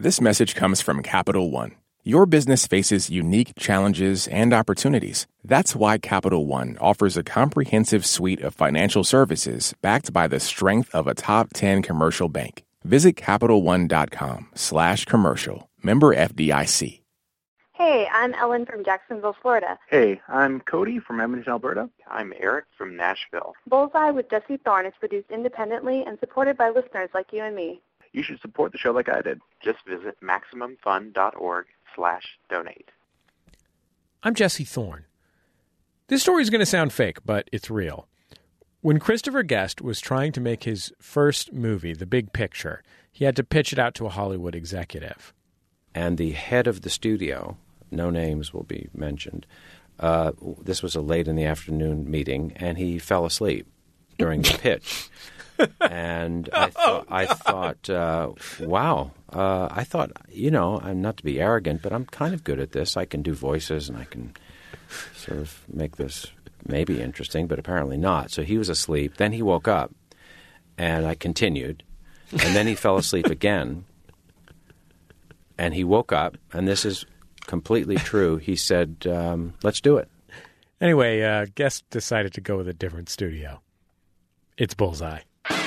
This message comes from Capital One. Your business faces unique challenges and opportunities. That's why Capital One offers a comprehensive suite of financial services backed by the strength of a top 10 commercial bank. Visit CapitalOne.com/commercial. Member FDIC. Hey, I'm Ellen from Jacksonville, Florida. Hey, I'm Cody from Edmonton, Alberta. I'm Eric from Nashville. Bullseye with Jesse Thorne is produced independently and supported by listeners like you and me. You should support the show like I did. Just visit MaximumFun.org/donate. I'm Jesse Thorne. This story is going to sound fake, but it's real. When Christopher Guest was trying to make his first movie, The Big Picture, he had to pitch it out to a Hollywood executive. And the head of the studio, no names will be mentioned, this was a late in the afternoon meeting, and he fell asleep during the pitch. And I thought, wow. I thought, I'm not to be arrogant, but I'm kind of good at this. I can do voices, and I can sort of make this maybe interesting, but apparently not. So he was asleep. Then he woke up, and I continued. And then he fell asleep again. And he woke up, and this is completely true. He said, let's do it. Anyway, Guest decided to go with a different studio. It's Bullseye.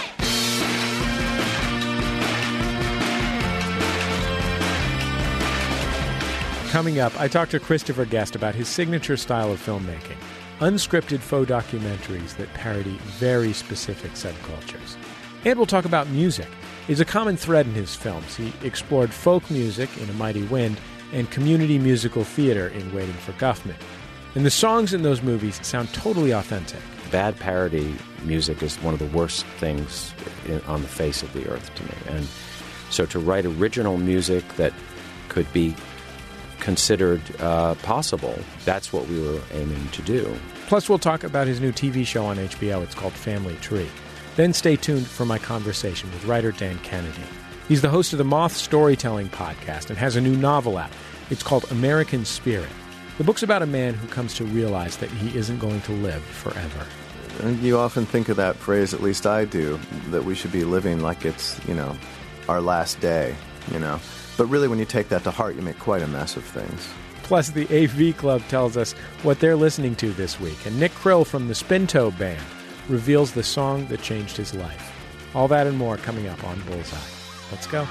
Coming up, I talked to Christopher Guest about his signature style of filmmaking, unscripted faux documentaries that parody very specific subcultures. And we'll talk about music. It's a common thread in his films. He explored folk music in A Mighty Wind and community musical theater in Waiting for Guffman. And the songs in those movies sound totally authentic. Bad parody music is one of the worst things on the face of the earth to me. And so to write original music that could be considered possible, that's what we were aiming to do. Plus, we'll talk about his new TV show on HBO. It's called Family Tree. Then stay tuned for my conversation with writer Dan Kennedy. He's the host of the Moth Storytelling podcast and has a new novel out. It's called American Spirit. The book's about a man who comes to realize that he isn't going to live forever. And you often think of that phrase, at least I do, that we should be living like it's, our last day, But really, when you take that to heart, you make quite a mess of things. Plus, the AV Club tells us what they're listening to this week. And Nick Krill from the Spinto Band reveals the song that changed his life. All that and more coming up on Bullseye. Let's go.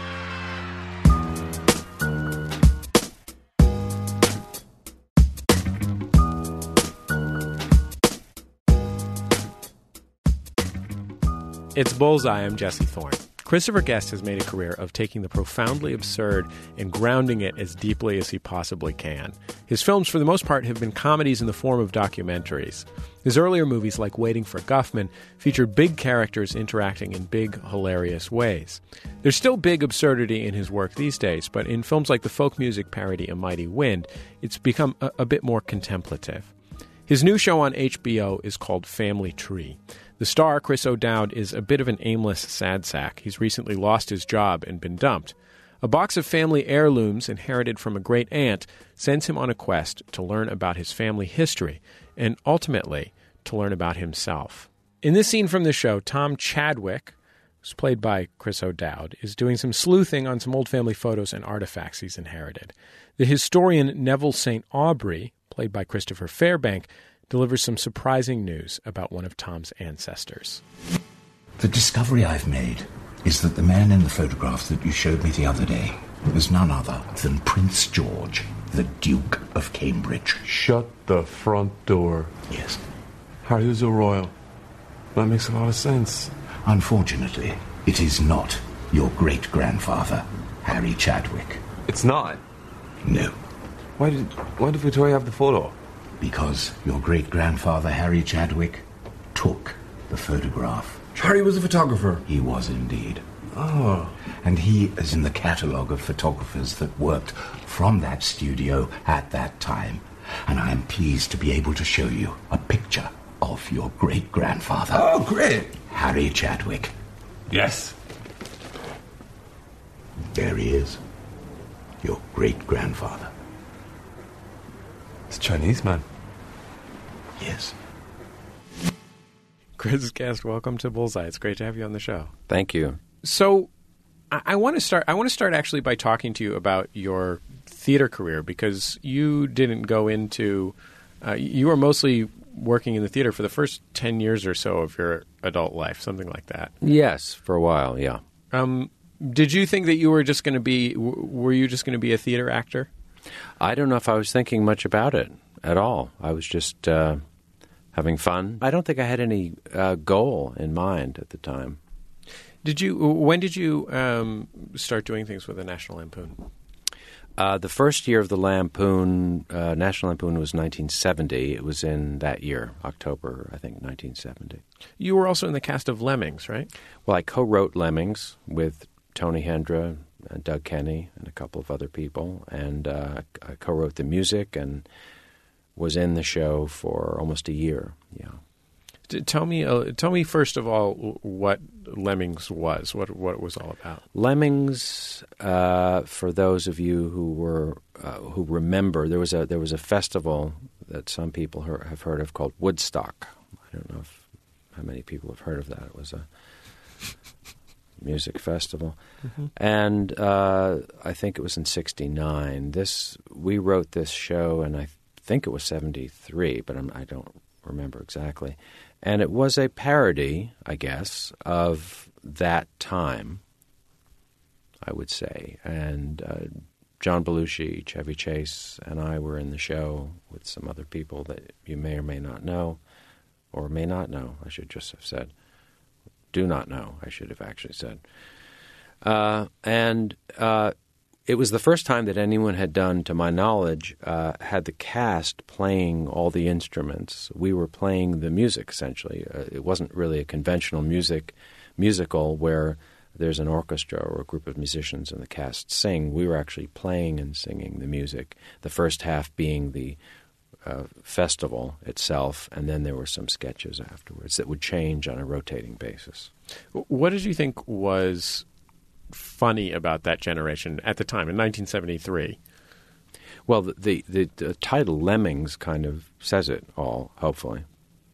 It's Bullseye. I'm Jesse Thorne. Christopher Guest has made a career of taking the profoundly absurd and grounding it as deeply as he possibly can. His films, for the most part, have been comedies in the form of documentaries. His earlier movies, like Waiting for Guffman, featured big characters interacting in big, hilarious ways. There's still big absurdity in his work these days, but in films like the folk music parody A Mighty Wind, it's become a bit more contemplative. His new show on HBO is called Family Tree. The star, Chris O'Dowd, is a bit of an aimless sad sack. He's recently lost his job and been dumped. A box of family heirlooms inherited from a great aunt sends him on a quest to learn about his family history and ultimately to learn about himself. In this scene from the show, Tom Chadwick, who's played by Chris O'Dowd, is doing some sleuthing on some old family photos and artifacts he's inherited. The historian Neville St. Aubrey, played by Christopher Fairbank, delivers some surprising news about one of Tom's ancestors. The discovery I've made is that the man in the photograph that you showed me the other day was none other than Prince George, the Duke of Cambridge. Shut the front door. Yes. Harry was a royal. That makes a lot of sense. Unfortunately, it is not your great-grandfather, Harry Chadwick. It's not? No. Why did Victoria have the photo? Because your great-grandfather, Harry Chadwick, took the photograph. Harry was a photographer? He was indeed. Oh. And he is in the catalogue of photographers that worked from that studio at that time. And I am pleased to be able to show you a picture of your great-grandfather. Oh, great. Harry Chadwick. Yes. There he is. Your great-grandfather. It's a Chinese man. Yes. Chris Guest, welcome to Bullseye. It's great to have you on the show. Thank you. So, I want to start actually by talking to you about your theater career, because you didn't go into you were mostly working in the theater for the first 10 years or so of your adult life, something like that. Yes, for a while, yeah. Did you think that you were just going to be a theater actor? I don't know if I was thinking much about it at all. I was just having fun. I don't think I had any goal in mind at the time. When did you start doing things with the National Lampoon? The first year of the Lampoon, National Lampoon, was 1970. It was in that year, October, I think, 1970. You were also in the cast of Lemmings, right? Well, I co-wrote Lemmings with Tony Hendra and Doug Kenny and a couple of other people, and I co-wrote the music and was in the show for almost a year, yeah. Tell me first of all what Lemmings was, what it was all about. Lemmings, for those of you who remember, there was a festival that some people have heard of called Woodstock. I don't know how many people have heard of that. It was a music festival, and I think it was in '69. We wrote this show, and I think it was '73, but I don't remember exactly. And it was a parody, I guess, of that time, I would say. And John Belushi, Chevy Chase, and I were in the show with some other people that you may or may not know, or may not know, I should just have said. Do not know, I should have actually said. And it was the first time that anyone had done, to my knowledge, had the cast playing all the instruments. We were playing the music, essentially. It wasn't really a conventional musical where there's an orchestra or a group of musicians and the cast sing. We were actually playing and singing the music, the first half being the festival itself, and then there were some sketches afterwards that would change on a rotating basis. What did you think was funny about that generation at the time in 1973? Well, the title Lemmings kind of says it all, hopefully.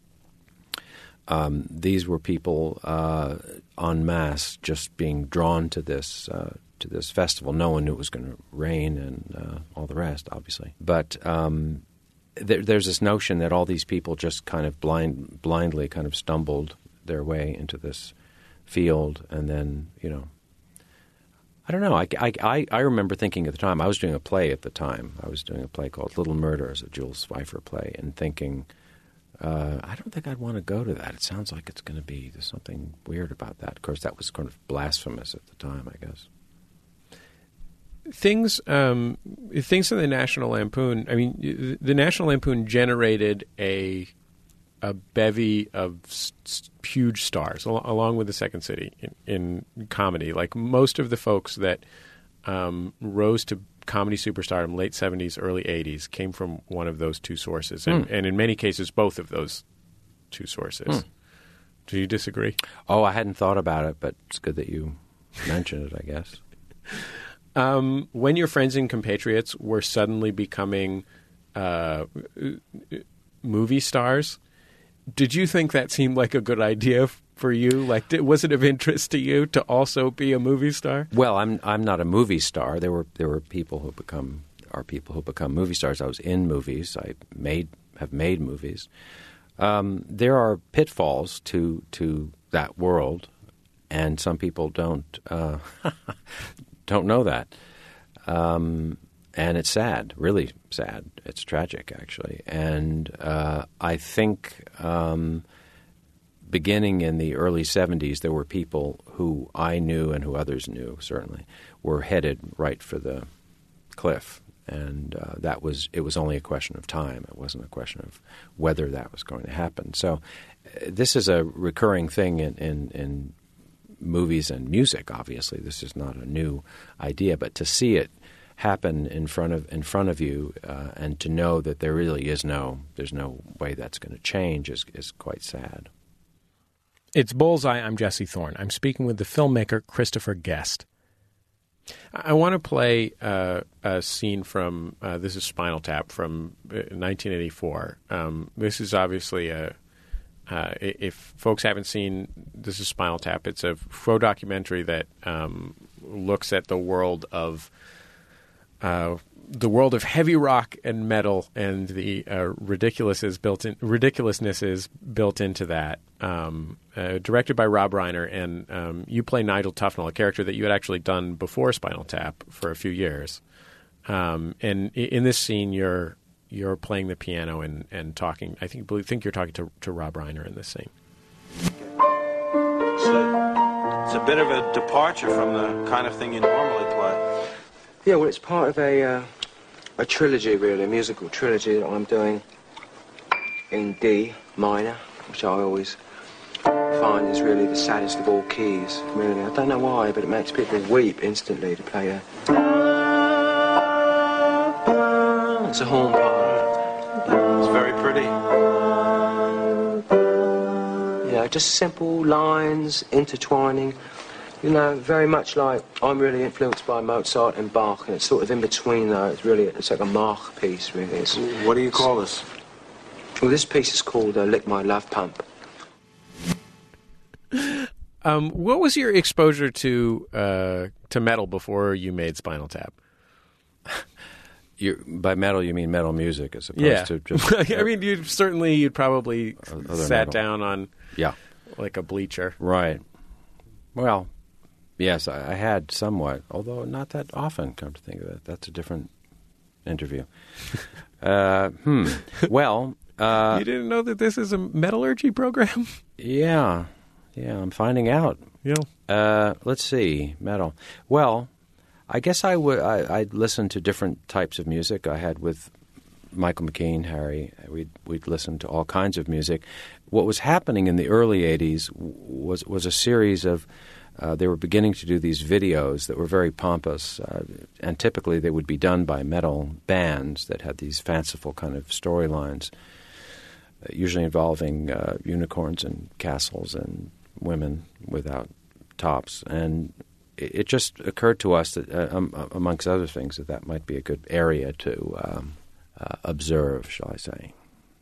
These were people en masse just being drawn to this festival. No one knew it was going to rain and all the rest, obviously. But there's this notion that all these people just kind of blindly kind of stumbled their way into this field, and then, I don't know. I remember thinking at the time, I was doing a play at the time. I was doing a play called Little Murders, a Jules Feiffer play, and thinking, I don't think I'd want to go to that. It sounds like it's going to be, there's something weird about that. Of course, that was kind of blasphemous at the time, I guess. Things in the National Lampoon, I mean, the National Lampoon generated a bevy of huge stars, along with the Second City in comedy. Like most of the folks that rose to comedy superstardom late 70s, early 80s came from one of those two sources, and in many cases, both of those two sources. Do you disagree? Oh, I hadn't thought about it, but it's good that you mentioned it, I guess. When your friends and compatriots were suddenly becoming movie stars, did you think that seemed like a good idea for you? Like, was it of interest to you to also be a movie star? Well, I'm not a movie star. There were people who become movie stars. I was in movies. I have made movies. There are pitfalls to that world, and some people don't know that. And it's sad, really sad. It's tragic, actually. And I think beginning in the early 70s, there were people who I knew and who others knew, certainly, were headed right for the cliff. And it was only a question of time. It wasn't a question of whether that was going to happen. So this is a recurring thing in movies and music, obviously. This is not a new idea. But to see it happen in front of you, and to know that there really there's no way that's going to change is quite sad. It's Bullseye. I'm Jesse Thorne. I'm speaking with the filmmaker Christopher Guest. I want to play a scene from this is Spinal Tap from 1984. This is obviously if folks haven't seen This is Spinal Tap, it's a faux documentary that looks at the world of heavy rock and metal, and the ridiculousness is built into that. Directed by Rob Reiner, and you play Nigel Tufnell, a character that you had actually done before Spinal Tap for a few years. And in this scene, you're playing the piano and talking. I think you're talking to Rob Reiner in this scene. It's a bit of a departure from the kind of thing you normally play. Yeah, well, it's part of a trilogy, really, a musical trilogy that I'm doing in D minor, which I always find is really the saddest of all keys, really. I don't know why, but it makes people weep instantly to play a... It's a horn part. It's very pretty. You know, just simple lines intertwining. You know, very much like I'm really influenced by Mozart and Bach, and it's sort of in between, though. It's like a Mach piece, really. What do you call this? Well, this piece is called Lick My Love Pump. What was your exposure to metal before you made Spinal Tap? By metal, you mean metal music as opposed to just... I mean, you'd probably sat down on like a bleacher. Right. Well, yes, I had somewhat, although not that often, come to think of it. That's a different interview. Well... you didn't know that this is a metallurgy program? Yeah, I'm finding out. Yeah. Let's see, metal. Well... I guess I'd listen to different types of music. I had with Michael McKean, Harry, we'd listen to all kinds of music. What was happening in the early 80s was a series of, they were beginning to do these videos that were very pompous, and typically they would be done by metal bands that had these fanciful kind of storylines, usually involving unicorns and castles and women without tops. And it just occurred to us that, amongst other things, that might be a good area to observe, shall I say.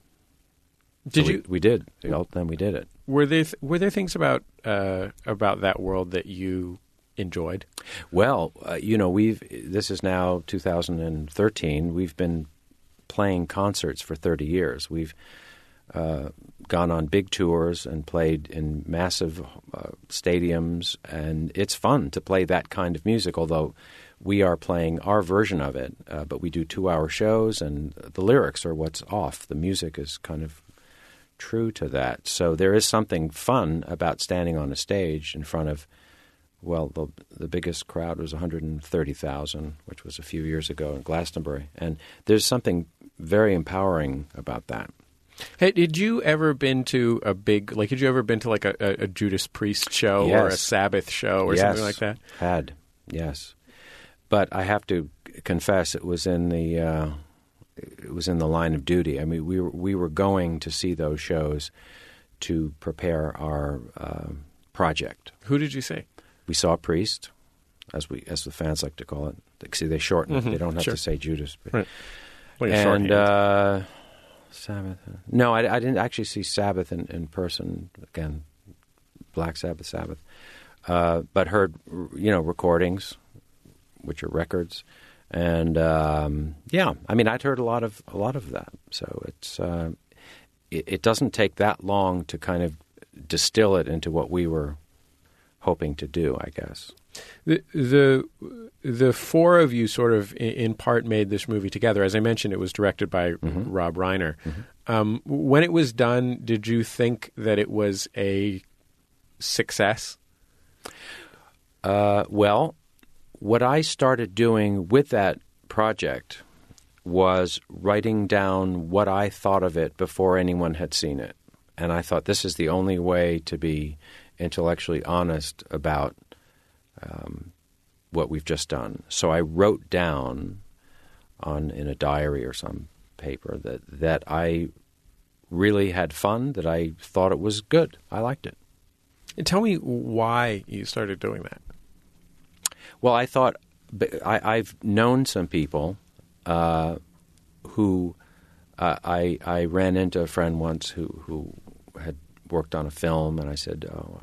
We did. Then we did it. Were there things about that world that you enjoyed? Well, this is now 2013. We've been playing concerts for 30 years. We've gone on big tours and played in massive stadiums, and it's fun to play that kind of music, although we are playing our version of it, but we do 2-hour shows, and the lyrics are what's off. The music is kind of true to that. So there is something fun about standing on a stage in front of, well, the biggest crowd was 130,000, which was a few years ago in Glastonbury, and there's something very empowering about that. Hey, did you ever been to like a Judas Priest show or a Sabbath show or something like that? Yes. But I have to confess, it was in the line of duty. I mean, we were going to see those shows to prepare our project. Who did you see? We saw Priest, as the fans like to call it. See, they shorten it. They don't have to say Judas. But, right. Well, Sabbath. No, I didn't actually see Sabbath in person. Again, Black Sabbath. But heard recordings, which are records, and I mean, I'd heard a lot of that. So it's it doesn't take that long to kind of distill it into what we were hoping to do, I guess. The four of you sort of in part made this movie together. As I mentioned, it was directed by Rob Reiner. Mm-hmm. When it was done, did you think that it was a success? Well, what I started doing with that project was writing down what I thought of it before anyone had seen it. And I thought this is the only way to be intellectually honest about what we've just done. So I wrote down in a diary or some paper that I really had fun, that I thought it was good. I liked it. And tell me why you started doing that. Well, I thought I've known some people who I ran into a friend once who had worked on a film, and I said,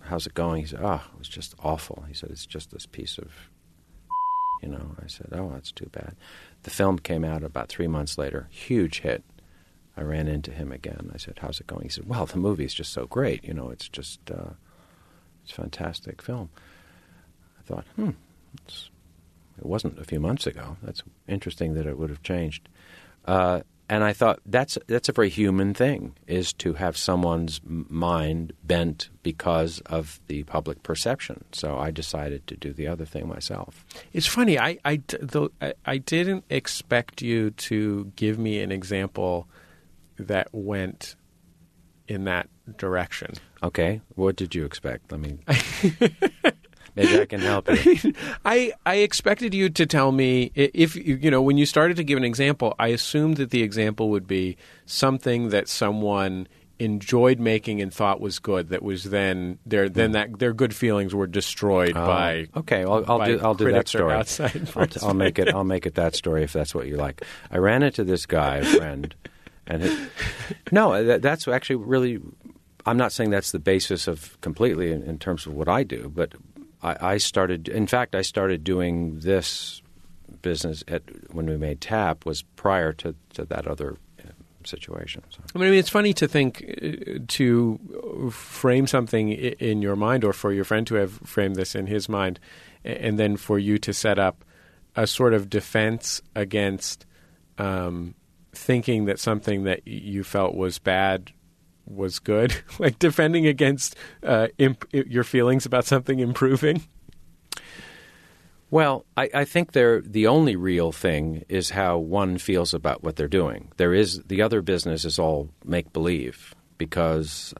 how's it going? He said, oh, it was just awful. He said, it's just this piece of, I said, oh, that's too bad. The film came out about 3 months later, huge hit. I ran into him again. I said, how's it going? He said, well, the movie's just so great. It's just, it's a fantastic film. I thought, it wasn't a few months ago. That's interesting that it would have changed. And I thought that's a very human thing, is to have someone's mind bent because of the public perception. So I decided to do the other thing myself. It's funny. I didn't expect you to give me an example that went in that direction. Okay. What did you expect? Maybe I can help you. I expected you to tell me, if when you started to give an example, I assumed that the example would be something that someone enjoyed making and thought was good. That was then their good feelings were destroyed by. Okay, I'll do that story. I'll make it that story if that's what you like. I ran into this guy, a friend, and that's actually really. I'm not saying that's the basis of completely in terms of what I do, but. I started doing this business when we made TAP was prior to that other situation. So. It's funny to think to frame something in your mind, or for your friend to have framed this in his mind, and then for you to set up a sort of defense against thinking that something that you felt was bad was good, like defending against your feelings about something improving? Well, I think the only real thing is how one feels about what they're doing. The other business is all make-believe because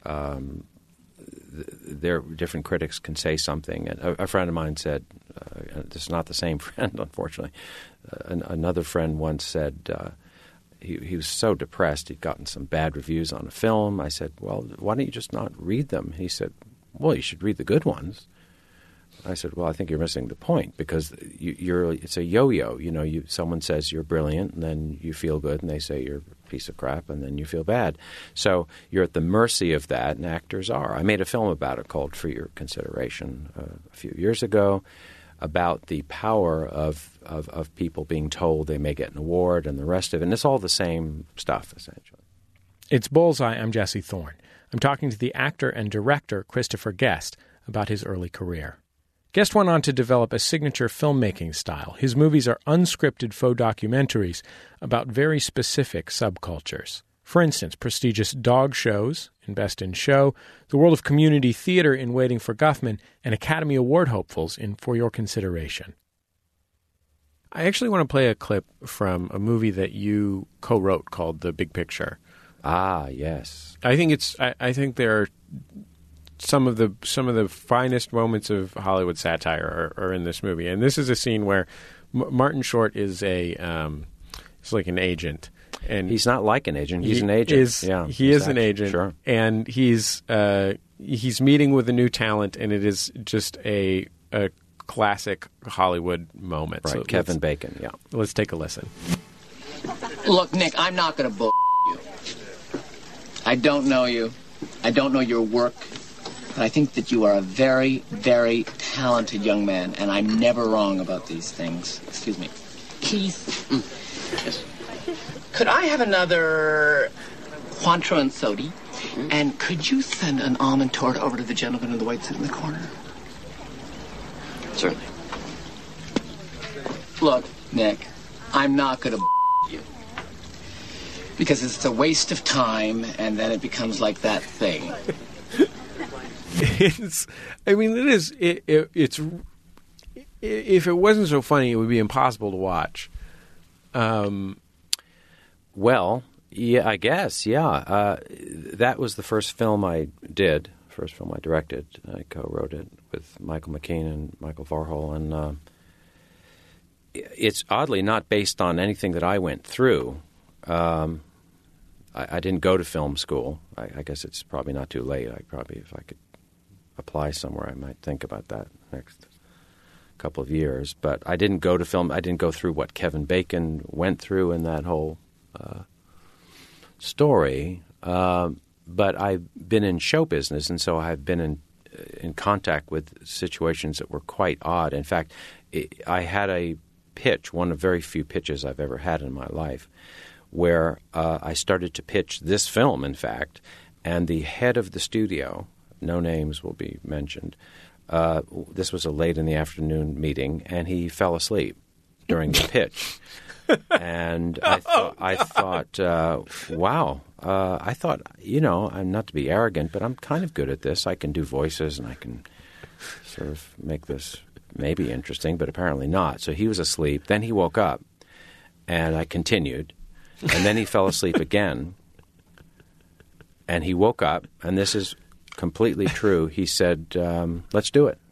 different critics can say something. And a friend of mine said, this is not the same friend, unfortunately, another friend once said, he was so depressed. He'd gotten some bad reviews on a film. I said, well, why don't you just not read them? He said, well, you should read the good ones. I said, well, I think you're missing the point because it's a yo-yo. Someone says you're brilliant, and then you feel good, and they say you're a piece of crap, and then you feel bad. So you're at the mercy of that, and actors are. I made a film about it called For Your Consideration a few years ago, about the power of people being told they may get an award and the rest of it. And it's all the same stuff, essentially. It's Bullseye. I'm Jesse Thorne. I'm talking to the actor and director Christopher Guest about his early career. Guest went on to develop a signature filmmaking style. His movies are unscripted faux documentaries about very specific subcultures. For instance, prestigious dog shows in Best in Show, the world of community theater in Waiting for Guffman, and Academy Award hopefuls in For Your Consideration. I actually want to play a clip from a movie that you co-wrote called The Big Picture. Ah, yes. I think there are some of the finest moments of Hollywood satire are in this movie, and this is a scene where Martin Short is it's like an agent. And he's not like an agent. He's an agent. He is an agent. Sure. And he's meeting with a new talent, and it is just a classic Hollywood moment. Right, so Kevin Bacon, yeah. Let's take a listen. Look, Nick, I'm not going to bull you. I don't know you. I don't know your work. But I think that you are a very, very talented young man, and I'm never wrong about these things. Excuse me. Keith. Yes. Could I have another Cointreau and soda? Mm-hmm. And could you send an almond tort over to the gentleman in the white suit in the corner? Certainly. Look, Nick, I'm not going to you. Because it's a waste of time, and then it becomes like that thing. It's if it wasn't so funny, it would be impossible to watch. Well, yeah, I guess, yeah. That was the first film I did, first film I directed. I co-wrote it with Michael McKean and Michael Varhol, and it's oddly not based on anything that I went through. I didn't go to film school. I guess it's probably not too late. If I could apply somewhere, I might think about that next couple of years. But I didn't go to film. I didn't go through what Kevin Bacon went through in that whole story. But I've been in show business, and so I've been in contact with situations that were quite odd. In fact, I had a pitch, one of very few pitches I've ever had in my life, where I started to pitch this film, in fact, and the head of the studio, no names will be mentioned, this was a late in the afternoon meeting, and he fell asleep during the pitch. And I thought, wow. I thought, I'm not to be arrogant, but I'm kind of good at this. I can do voices, and I can sort of make this maybe interesting, but apparently not. So he was asleep. Then he woke up, and I continued. And then he fell asleep again. And he woke up, and this is completely true. He said, let's do it.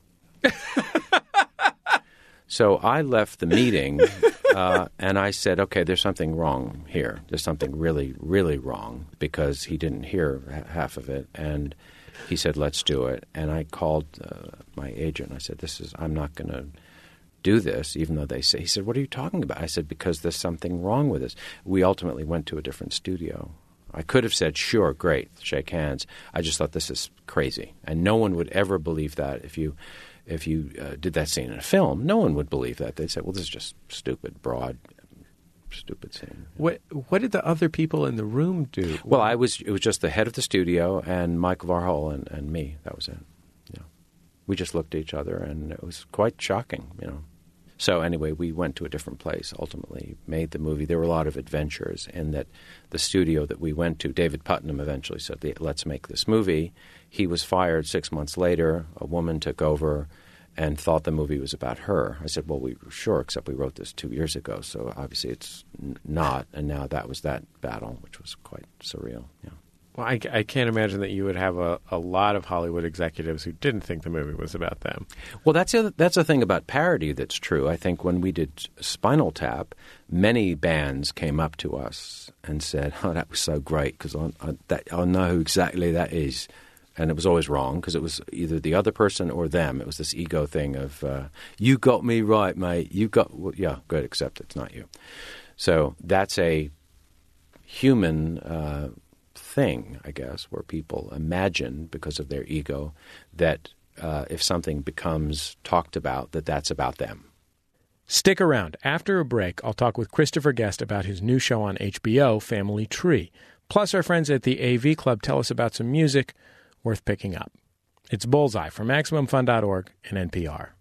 So I left the meeting, and I said, okay, there's something wrong here. There's something really, really wrong, because he didn't hear half of it. And he said, let's do it. And I called my agent. I said, I'm not going to do this, even though they say. He said, what are you talking about? I said, because there's something wrong with this. We ultimately went to a different studio. I could have said, sure, great, shake hands. I just thought, this is crazy. And no one would ever believe that if you did that scene in a film. No one would believe that. They'd say, well, this is just stupid, broad, stupid scene. What did the other people in the room do? Well, it was just the head of the studio and Mike Varhol and me. That was it. We just looked at each other, and it was quite shocking, So anyway, we went to a different place, ultimately made the movie. There were a lot of adventures in that the studio that we went to, David Putnam eventually said, let's make this movie. He was fired 6 months later. A woman took over and thought the movie was about her. I said, well, we were sure, except we wrote this 2 years ago, so obviously it's not. And now that was that battle, which was quite surreal, Well, I can't imagine that you would have a lot of Hollywood executives who didn't think the movie was about them. Well, that's the thing about parody that's true. I think when we did Spinal Tap, many bands came up to us and said, oh, that was so great, because I know who exactly that is. And it was always wrong, because it was either the other person or them. It was this ego thing of, you got me right, mate. Yeah, good, except it's not you. So that's a human thing, I guess, where people imagine, because of their ego, that if something becomes talked about, that's about them. Stick around. After a break, I'll talk with Christopher Guest about his new show on HBO, Family Tree. Plus, our friends at the AV Club tell us about some music worth picking up. It's Bullseye from MaximumFun.org and NPR.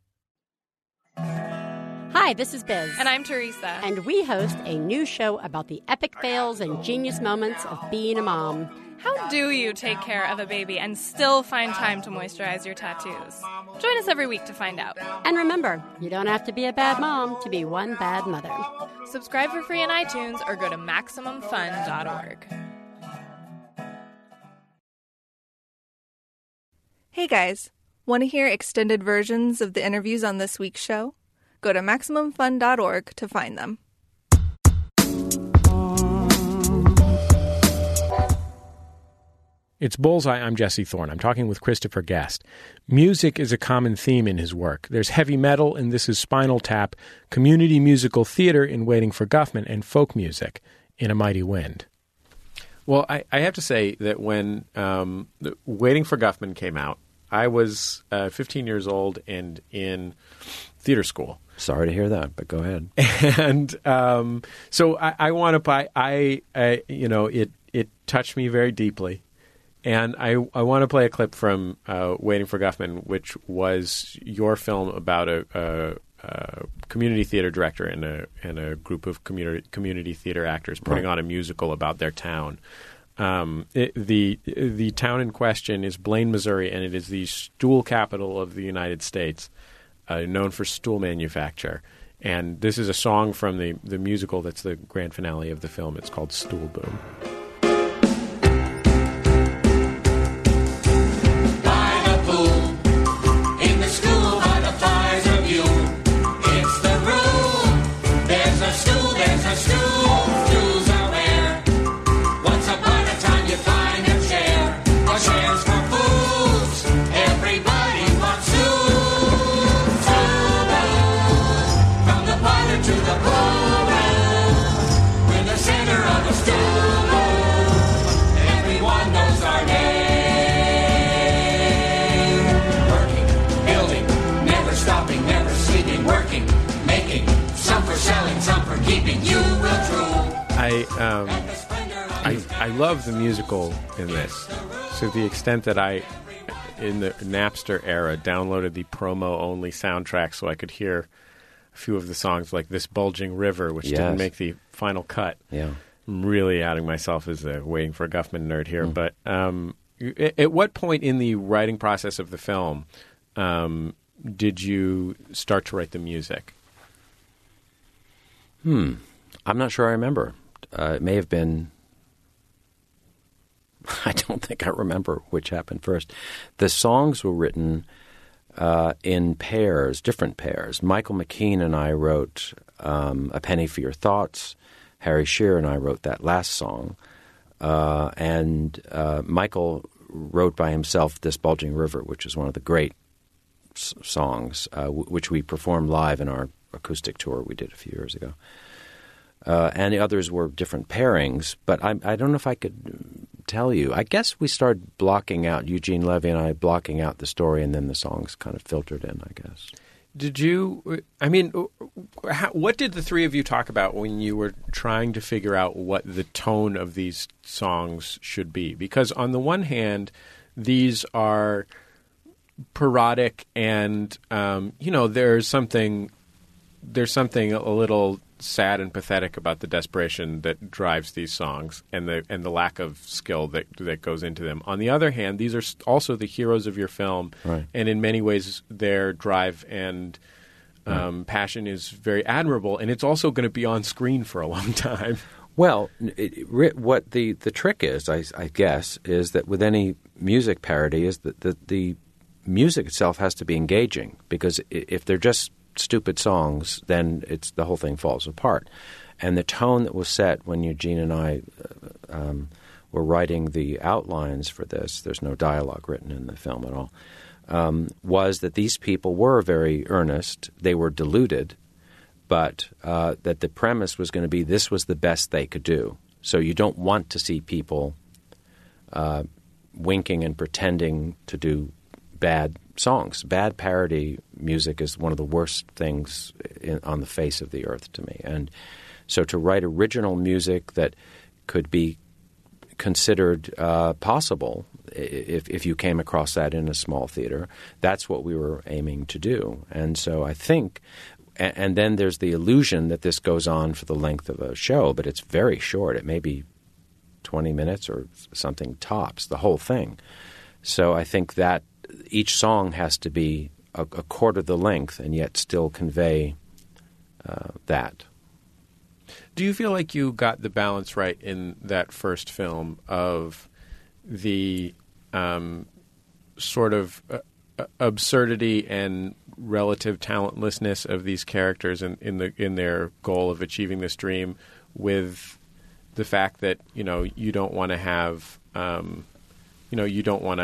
Hi, this is Biz. And I'm Teresa. And we host a new show about the epic fails and genius moments of being a mom. How do you take care of a baby and still find time to moisturize your tattoos? Join us every week to find out. And remember, you don't have to be a bad mom to be one bad mother. Subscribe for free on iTunes or go to MaximumFun.org. Hey guys, want to hear extended versions of the interviews on this week's show? Go to MaximumFun.org to find them. It's Bullseye. I'm Jesse Thorne. I'm talking with Christopher Guest. Music is a common theme in his work. There's heavy metal in This Is Spinal Tap, community musical theater in Waiting for Guffman, and folk music in A Mighty Wind. Well, I have to say that when Waiting for Guffman came out, I was 15 years old and in theater school. Sorry to hear that, but go ahead. And so I want to buy. It touched me very deeply, and I want to play a clip from Waiting for Guffman, which was your film about a community theater director and a group of community theater actors putting on a musical about their town. The town in question is Blaine, Missouri, and it is the stool capital of the United States, known for stool manufacture. And this is a song from the musical that's the grand finale of the film. It's called Stool Boom. you will drool. I love the musical in this, to the extent that I, in the Napster era, downloaded the promo-only soundtrack so I could hear a few of the songs, like This Bulging River, which didn't make the final cut. Yeah. I'm really outing myself as a Waiting for a Guffman nerd here. But at what point in the writing process of the film did you start to write the music? I'm not sure I remember. It may have been... I don't think I remember which happened first. The songs were written in pairs, different pairs. Michael McKean and I wrote A Penny for Your Thoughts. Harry Shearer and I wrote that last song. And Michael wrote by himself This Bulging River, which is one of the great songs, which we performed live in our acoustic tour we did a few years ago. And the others were different pairings, but I don't know if I could tell you. I guess we started blocking out, Eugene Levy and I, blocking out the story, and then the songs kind of filtered in, I guess. Did you, I mean, what did the three of you talk about when you were trying to figure out what the tone of these songs should be? Because on the one hand, these are parodic and, there's something a little sad and pathetic about the desperation that drives these songs and the lack of skill that goes into them. On the other hand, these are also the heroes of your film, right. And in many ways their drive and passion is very admirable, and it's also going to be on screen for a long time. Well, what the trick is, I guess, is that with any music parody is that the music itself has to be engaging, because if they're just stupid songs, then the whole thing falls apart. And the tone that was set when Eugene and I were writing the outlines for this, there's no dialogue written in the film at all, was that these people were very earnest. They were deluded, but that the premise was going to be this was the best they could do. So you don't want to see people winking and pretending to do bad songs. Bad parody music is one of the worst things on the face of the earth to me. And so to write original music that could be considered possible if you came across that in a small theater, that's what we were aiming to do. And so I think, and then there's the illusion that this goes on for the length of a show, but it's very short. It may be 20 minutes or something tops, the whole thing. So I think that each song has to be a quarter the length and yet still convey that. Do you feel like you got the balance right in that first film of the sort of absurdity and relative talentlessness of these characters in their goal of achieving this dream, with the fact that you don't want to have you don't want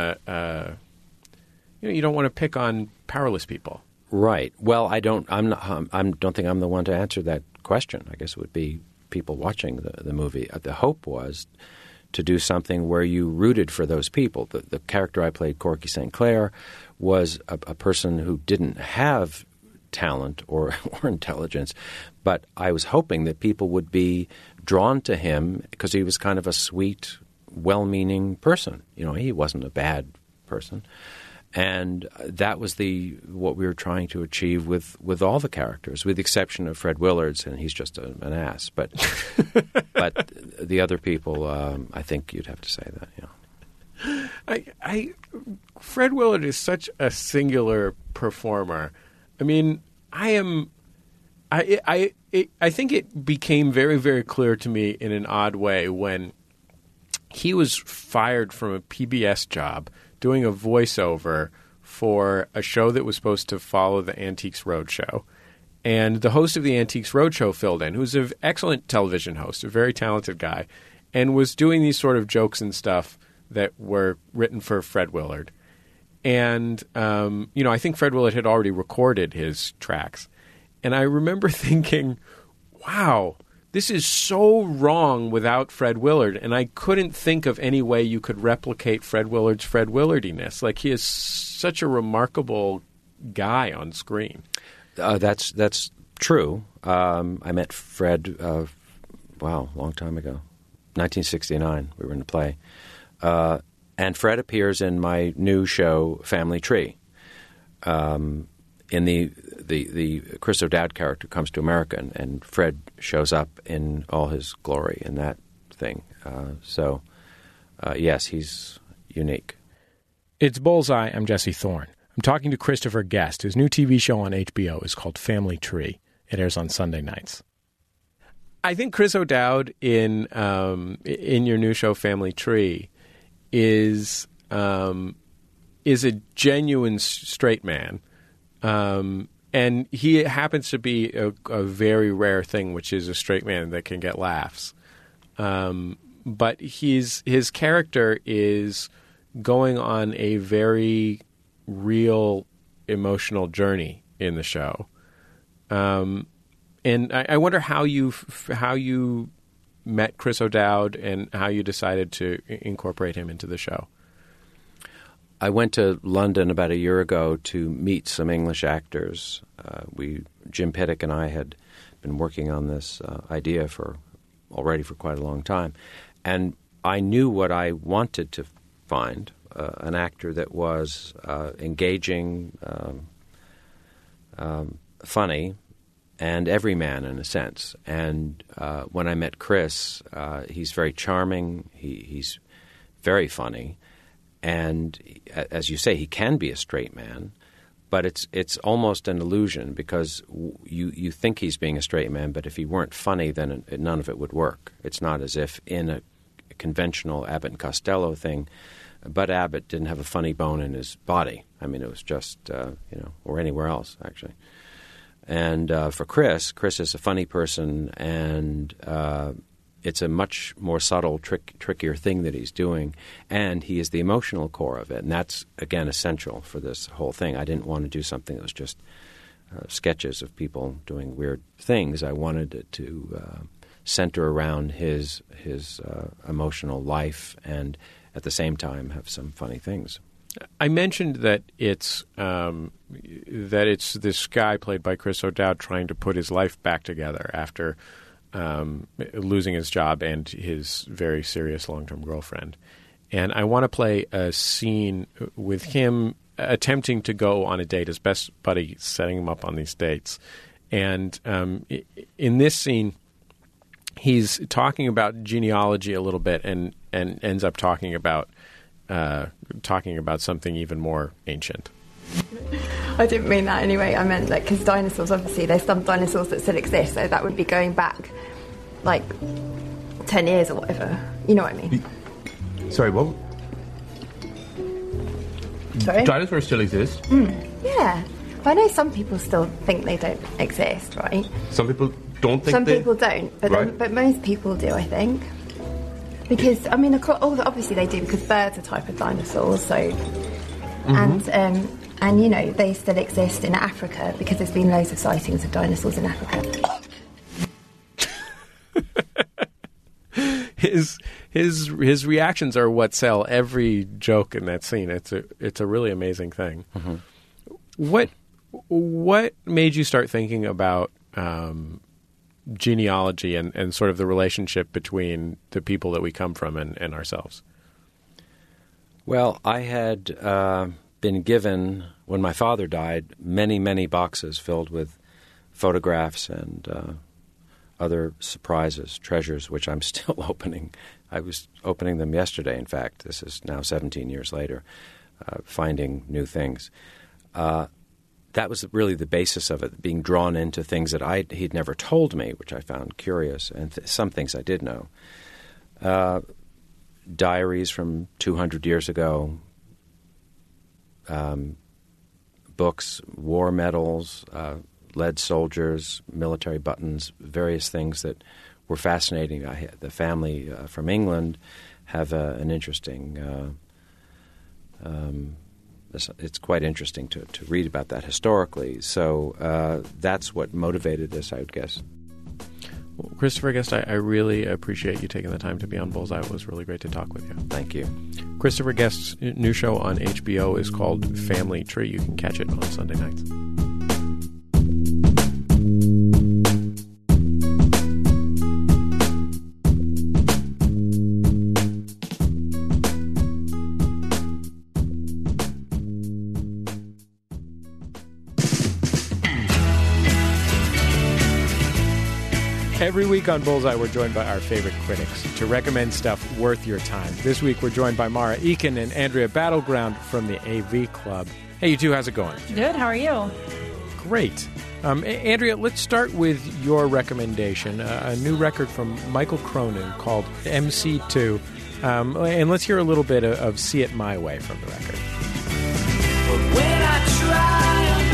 to pick on powerless people. Right. Well, I don't think I'm the one to answer that question. I guess it would be people watching the movie. The hope was to do something where you rooted for those people. The character I played, Corky St. Clair, was a person who didn't have talent or intelligence, but I was hoping that people would be drawn to him because he was kind of a sweet, well-meaning person. He wasn't a bad person. And that was what we were trying to achieve with all the characters, with the exception of Fred Willards, and he's just an ass. But but the other people, I think you'd have to say that. Yeah. Fred Willard is such a singular performer. I mean, I think it became very, very clear to me in an odd way when he was fired from a PBS job doing a voiceover for a show that was supposed to follow the Antiques Roadshow. And the host of the Antiques Roadshow filled in, who's an excellent television host, a very talented guy, and was doing these sort of jokes and stuff that were written for Fred Willard. And, I think Fred Willard had already recorded his tracks. And I remember thinking, wow, this is so wrong without Fred Willard, and I couldn't think of any way you could replicate Fred Willard's Fred Willardiness. Like, he is such a remarkable guy on screen. That's true. I met Fred, a long time ago. 1969, we were in the play. And Fred appears in my new show, Family Tree. In the Chris O'Dowd character comes to America, and Fred shows up in all his glory in that thing. Yes, he's unique. It's Bullseye. I'm Jesse Thorne. I'm talking to Christopher Guest. His new TV show on HBO is called Family Tree. It airs on Sunday nights. I think Chris O'Dowd in your new show Family Tree is a genuine straight man, and he happens to be a very rare thing, which is a straight man that can get laughs. But his character is going on a very real emotional journey in the show. And I wonder how you met Chris O'Dowd and how you decided to incorporate him into the show. I went to London about a year ago to meet some English actors. Jim Pittick and I had been working on this idea already for quite a long time. And I knew what I wanted to find, an actor that was engaging, funny, and everyman in a sense. And when I met Chris, he's very charming, he's very funny, and as you say, he can be a straight man, but it's almost an illusion because you think he's being a straight man, but if he weren't funny, then none of it would work. It's not as if in a conventional Abbott and Costello thing, Bud Abbott didn't have a funny bone in his body. I mean, it was just, or anywhere else, actually. And for Chris is a funny person, and it's a much more subtle, trickier thing that he's doing, and he is the emotional core of it, and that's, again, essential for this whole thing. I didn't want to do something that was just sketches of people doing weird things. I wanted it to center around his emotional life and at the same time have some funny things. I mentioned that it's this guy played by Chris O'Dowd trying to put his life back together after losing his job and his very serious long-term girlfriend. And I want to play a scene with him attempting to go on a date, his best buddy setting him up on these dates. And in this scene, he's talking about genealogy a little bit and ends up talking about something even more ancient. I didn't mean that anyway. I meant because dinosaurs, obviously, there's some dinosaurs that still exist, so that would be going back 10 years or whatever. You know what I mean? Sorry, what? Sorry? Dinosaurs still exist? Yeah. I know some people still think they don't exist, right? Some people don't think Some people don't, but most people do, I think. Because, I mean, obviously they do, because birds are a type of dinosaurs, so... Mm-hmm. And, they still exist in Africa, because there's been loads of sightings of dinosaurs in Africa. His reactions are what sell every joke in that scene. It's a really amazing thing. Mm-hmm. What made you start thinking about genealogy and sort of the relationship between the people that we come from and ourselves? Well, I had been given, when my father died, many, many boxes filled with photographs and other surprises, treasures, which I'm still opening. I was opening them yesterday, in fact. This is now 17 years later, finding new things. That was really the basis of it, being drawn into things that he'd never told me, which I found curious, and some things I did know. Diaries from 200 years ago, books, war medals, lead soldiers, military buttons, various things that were fascinating. The family from England have an interesting... it's quite interesting to read about that historically. So that's what motivated this, I would guess. Well, Christopher Guest, I really appreciate you taking the time to be on Bullseye. It was really great to talk with you. Thank you. Christopher Guest's new show on HBO is called Family Tree. You can catch it on Sunday nights. Every week on Bullseye, we're joined by our favorite critics to recommend stuff worth your time. This week, we're joined by Mara Eakin and Andrea Battleground from the AV Club. Hey, you two, how's it going? Good, how are you? Great. Andrea, let's start with your recommendation, a new record from Michael Cronin called MC2. And let's hear a little bit of See It My Way from the record. When I try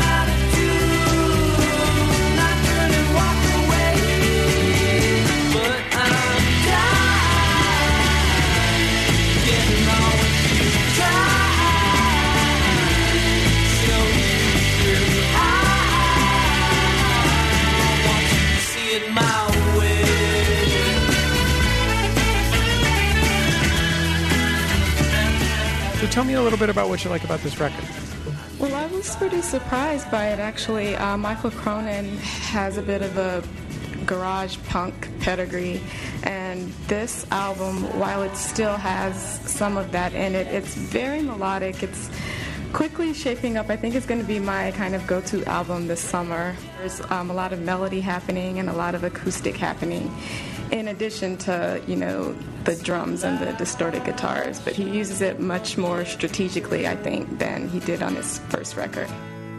So tell me a little bit about what you like about this record. Well, I was pretty surprised by it, actually. Michael Cronin has a bit of a garage punk pedigree, and this album, while it still has some of that in it, it's very melodic. It's quickly shaping up. I think it's going to be my kind of go-to album this summer. There's a lot of melody happening and a lot of acoustic happening, in addition to, the drums and the distorted guitars. But he uses it much more strategically, I think, than he did on his first record.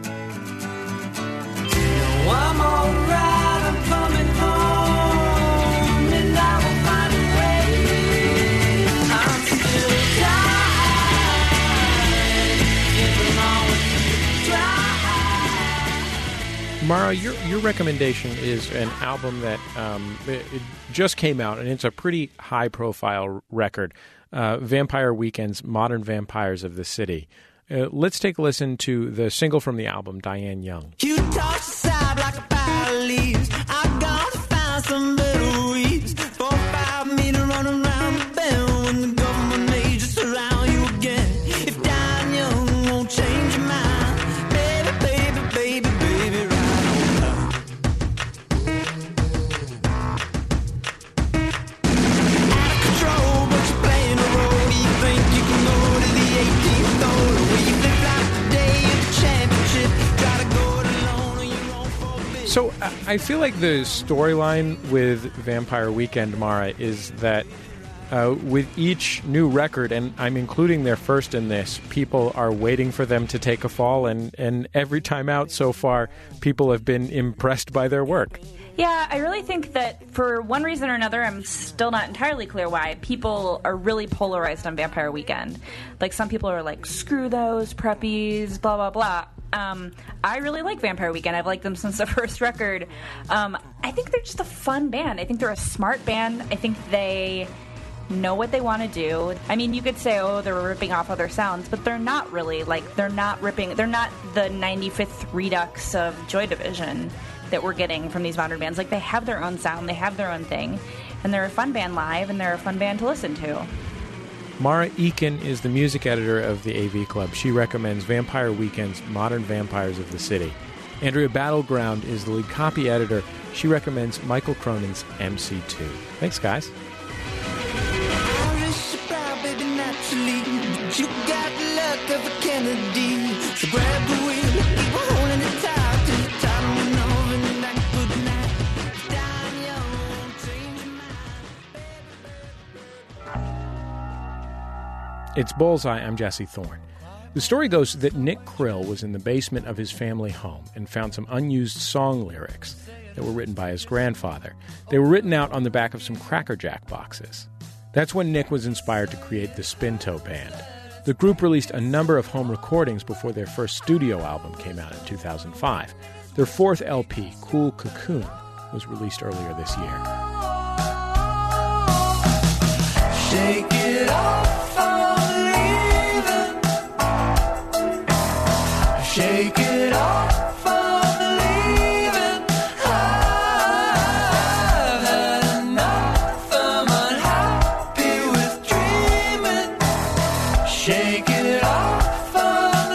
I'm alright, I'm coming home, and I will find a way. I'm still tired, Mara, your recommendation is an album that it just came out, and it's a pretty high-profile record, Vampire Weekend's Modern Vampires of the City. Let's take a listen to the single from the album, Diane Young. You toss aside like a pile of leaves. I gotta find some better weeds. 4 or 5 men run around the bend when the government may just surround you again. If Diane Young won't change your mind, baby, baby, baby, baby, right on time. Out of control, but you're playing a role. You think you can go to the 18th hole, where you flip like the day of the championship. Try to go it alone or you won't forbid. So I feel like the storyline with Vampire Weekend, Mara, is that with each new record, and I'm including their first in this, people are waiting for them to take a fall, and every time out so far, people have been impressed by their work. Yeah, I really think that for one reason or another, I'm still not entirely clear why, people are really polarized on Vampire Weekend. Like, some people are like, screw those preppies, blah, blah, blah. I really like Vampire Weekend. I've liked them since the first record. I think they're just a fun band. I think they're a smart band. I think they know what they want to do. I mean, you could say, oh, they're ripping off other sounds, but they're not really. Like, they're not the 95th Redux of Joy Division that we're getting from these modern bands. Like, they have their own sound, they have their own thing, and they're a fun band live, and they're a fun band to listen to. Mara Eakin is the music editor of the AV Club. She recommends Vampire Weekend's Modern Vampires of the City. Andrea Battleground is the lead copy editor. She recommends Michael Cronin's MC2. Thanks, guys. You got the luck of a Kennedy. So grab the wheel, keep holding it tight till you're tired of running over and that good night. Dying young, won't change your mind. It's Bullseye. I'm Jesse Thorne. The story goes that Nick Krill was in the basement of his family home and found some unused song lyrics that were written by his grandfather. They were written out on the back of some Cracker Jack boxes. That's when Nick was inspired to create the Spinto Band. The group released a number of home recordings before their first studio album came out in 2005. Their fourth LP, Cool Cocoon, was released earlier this year. Shake it off, I'm leaving. Shake it off, I'm leaving. I've had enough, I'm unhappy with dreaming. Shake it off, I'm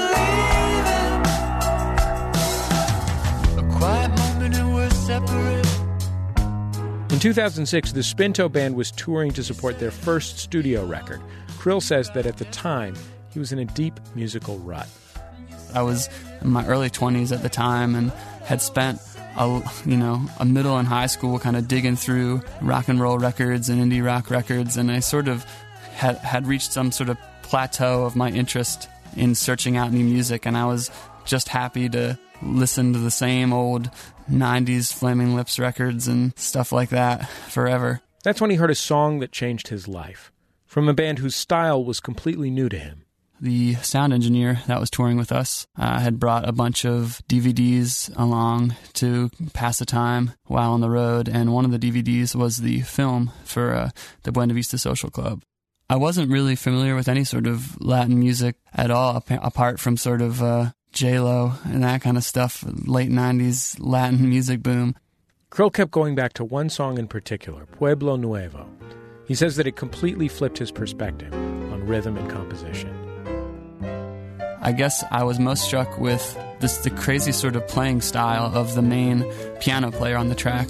leaving. A quiet moment and we're separate. In 2006, the Spinto Band was touring to support their first studio record. Krill says that at the time, he was in a deep musical rut. I was in my early 20s at the time and had spent a middle and high school kind of digging through rock and roll records and indie rock records, and I sort of had reached some sort of plateau of my interest in searching out new music, and I was just happy to listen to the same old 90s Flaming Lips records and stuff like that forever. That's when he heard a song that changed his life, from a band whose style was completely new to him. The sound engineer that was touring with us had brought a bunch of DVDs along to pass the time while on the road, and one of the DVDs was the film for the Buena Vista Social Club. I wasn't really familiar with any sort of Latin music at all, apart from sort of J-Lo and that kind of stuff, late 90s Latin music boom. Krill kept going back to one song in particular, Pueblo Nuevo. He says that it completely flipped his perspective on rhythm and composition. I guess I was most struck with the crazy sort of playing style of the main piano player on the track.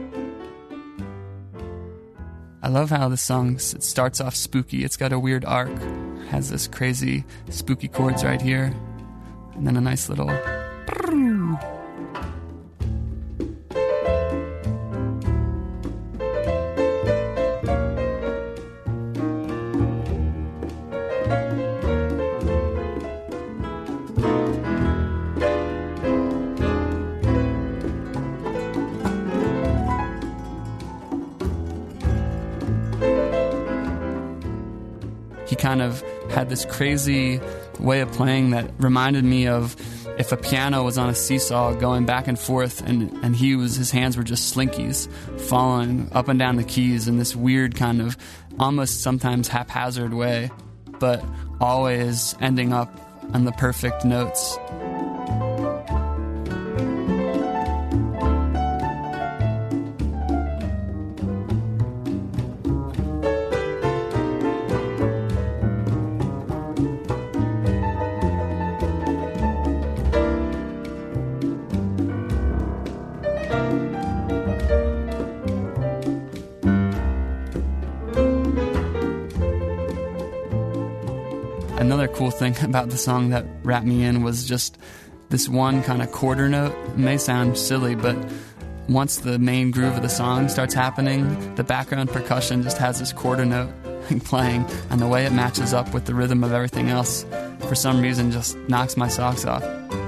I love how the song starts off spooky. It's got a weird arc. It has this crazy spooky chords right here. And then a nice little... He kind of had this crazy way of playing that reminded me of if a piano was on a seesaw going back and forth and his hands were just slinkies falling up and down the keys in this weird kind of almost sometimes haphazard way, but always ending up on the perfect notes. Another cool thing about the song that wrapped me in was just this one kind of quarter note. It may sound silly, but once the main groove of the song starts happening, the background percussion just has this quarter note playing, and the way it matches up with the rhythm of everything else, for some reason, just knocks my socks off.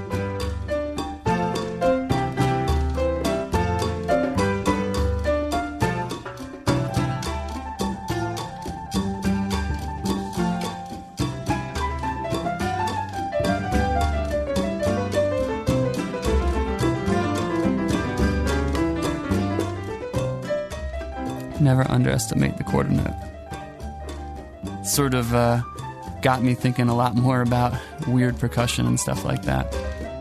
Never underestimate the quarter note. Sort of got me thinking a lot more about weird percussion and stuff like that.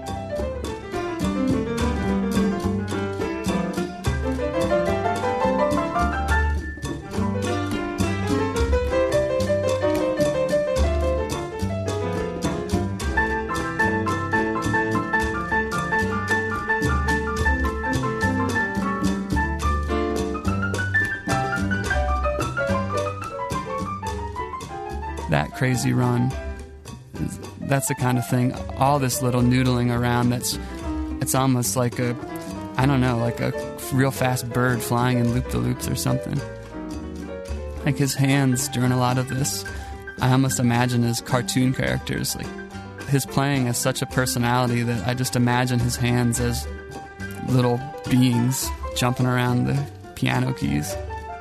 That crazy run, that's the kind of thing, all this little noodling around, it's almost like a real fast bird flying in loop-de-loops or something. Like his hands during a lot of this, I almost imagine as cartoon characters. Like his playing has such a personality that I just imagine his hands as little beings jumping around the piano keys.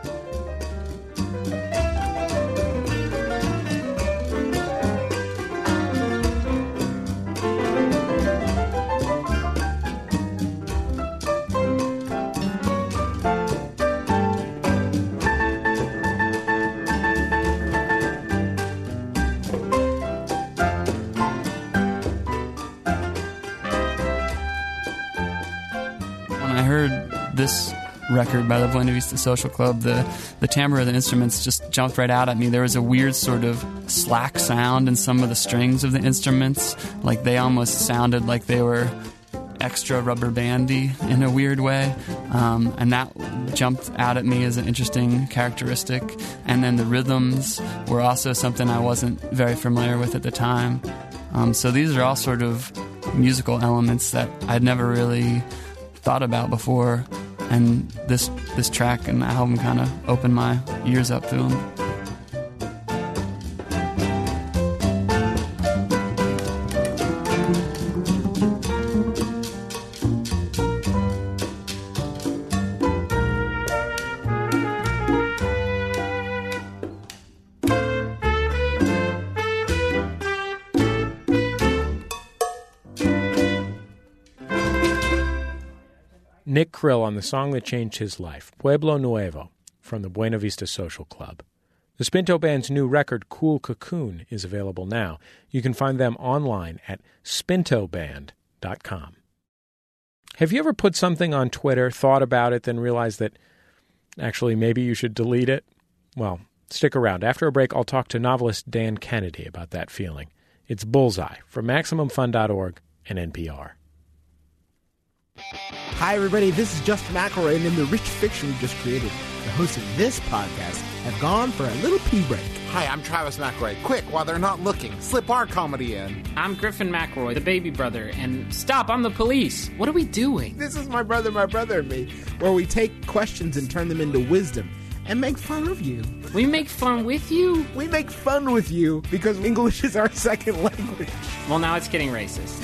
This record by the Buena Vista Social Club, the timbre of the instruments just jumped right out at me. There was a weird sort of slack sound in some of the strings of the instruments, like they almost sounded like they were extra rubber bandy in a weird way, and that jumped out at me as an interesting characteristic. And then the rhythms were also something I wasn't very familiar with at the time. So these are all sort of musical elements that I'd never really thought about before, and this track and album kind of opened my ears up to them. Nick Krill on the song that changed his life, Pueblo Nuevo, from the Buena Vista Social Club. The Spinto Band's new record, Cool Cocoon, is available now. You can find them online at spintoband.com. Have you ever put something on Twitter, thought about it, then realized that actually maybe you should delete it? Well, stick around. After a break, I'll talk to novelist Dan Kennedy about that feeling. It's Bullseye from MaximumFun.org and NPR. Hi, everybody. This is Justin McElroy, and in the rich fiction we just created, the hosts of this podcast have gone for a little pee break. Hi, I'm Travis McElroy. Quick, while they're not looking, slip our comedy in. I'm Griffin McElroy, the baby brother, and stop, I'm the police. What are we doing? This is My Brother, and Me, where we take questions and turn them into wisdom and make fun of you. We make fun with you? We make fun with you because English is our second language. Well, now it's getting racist.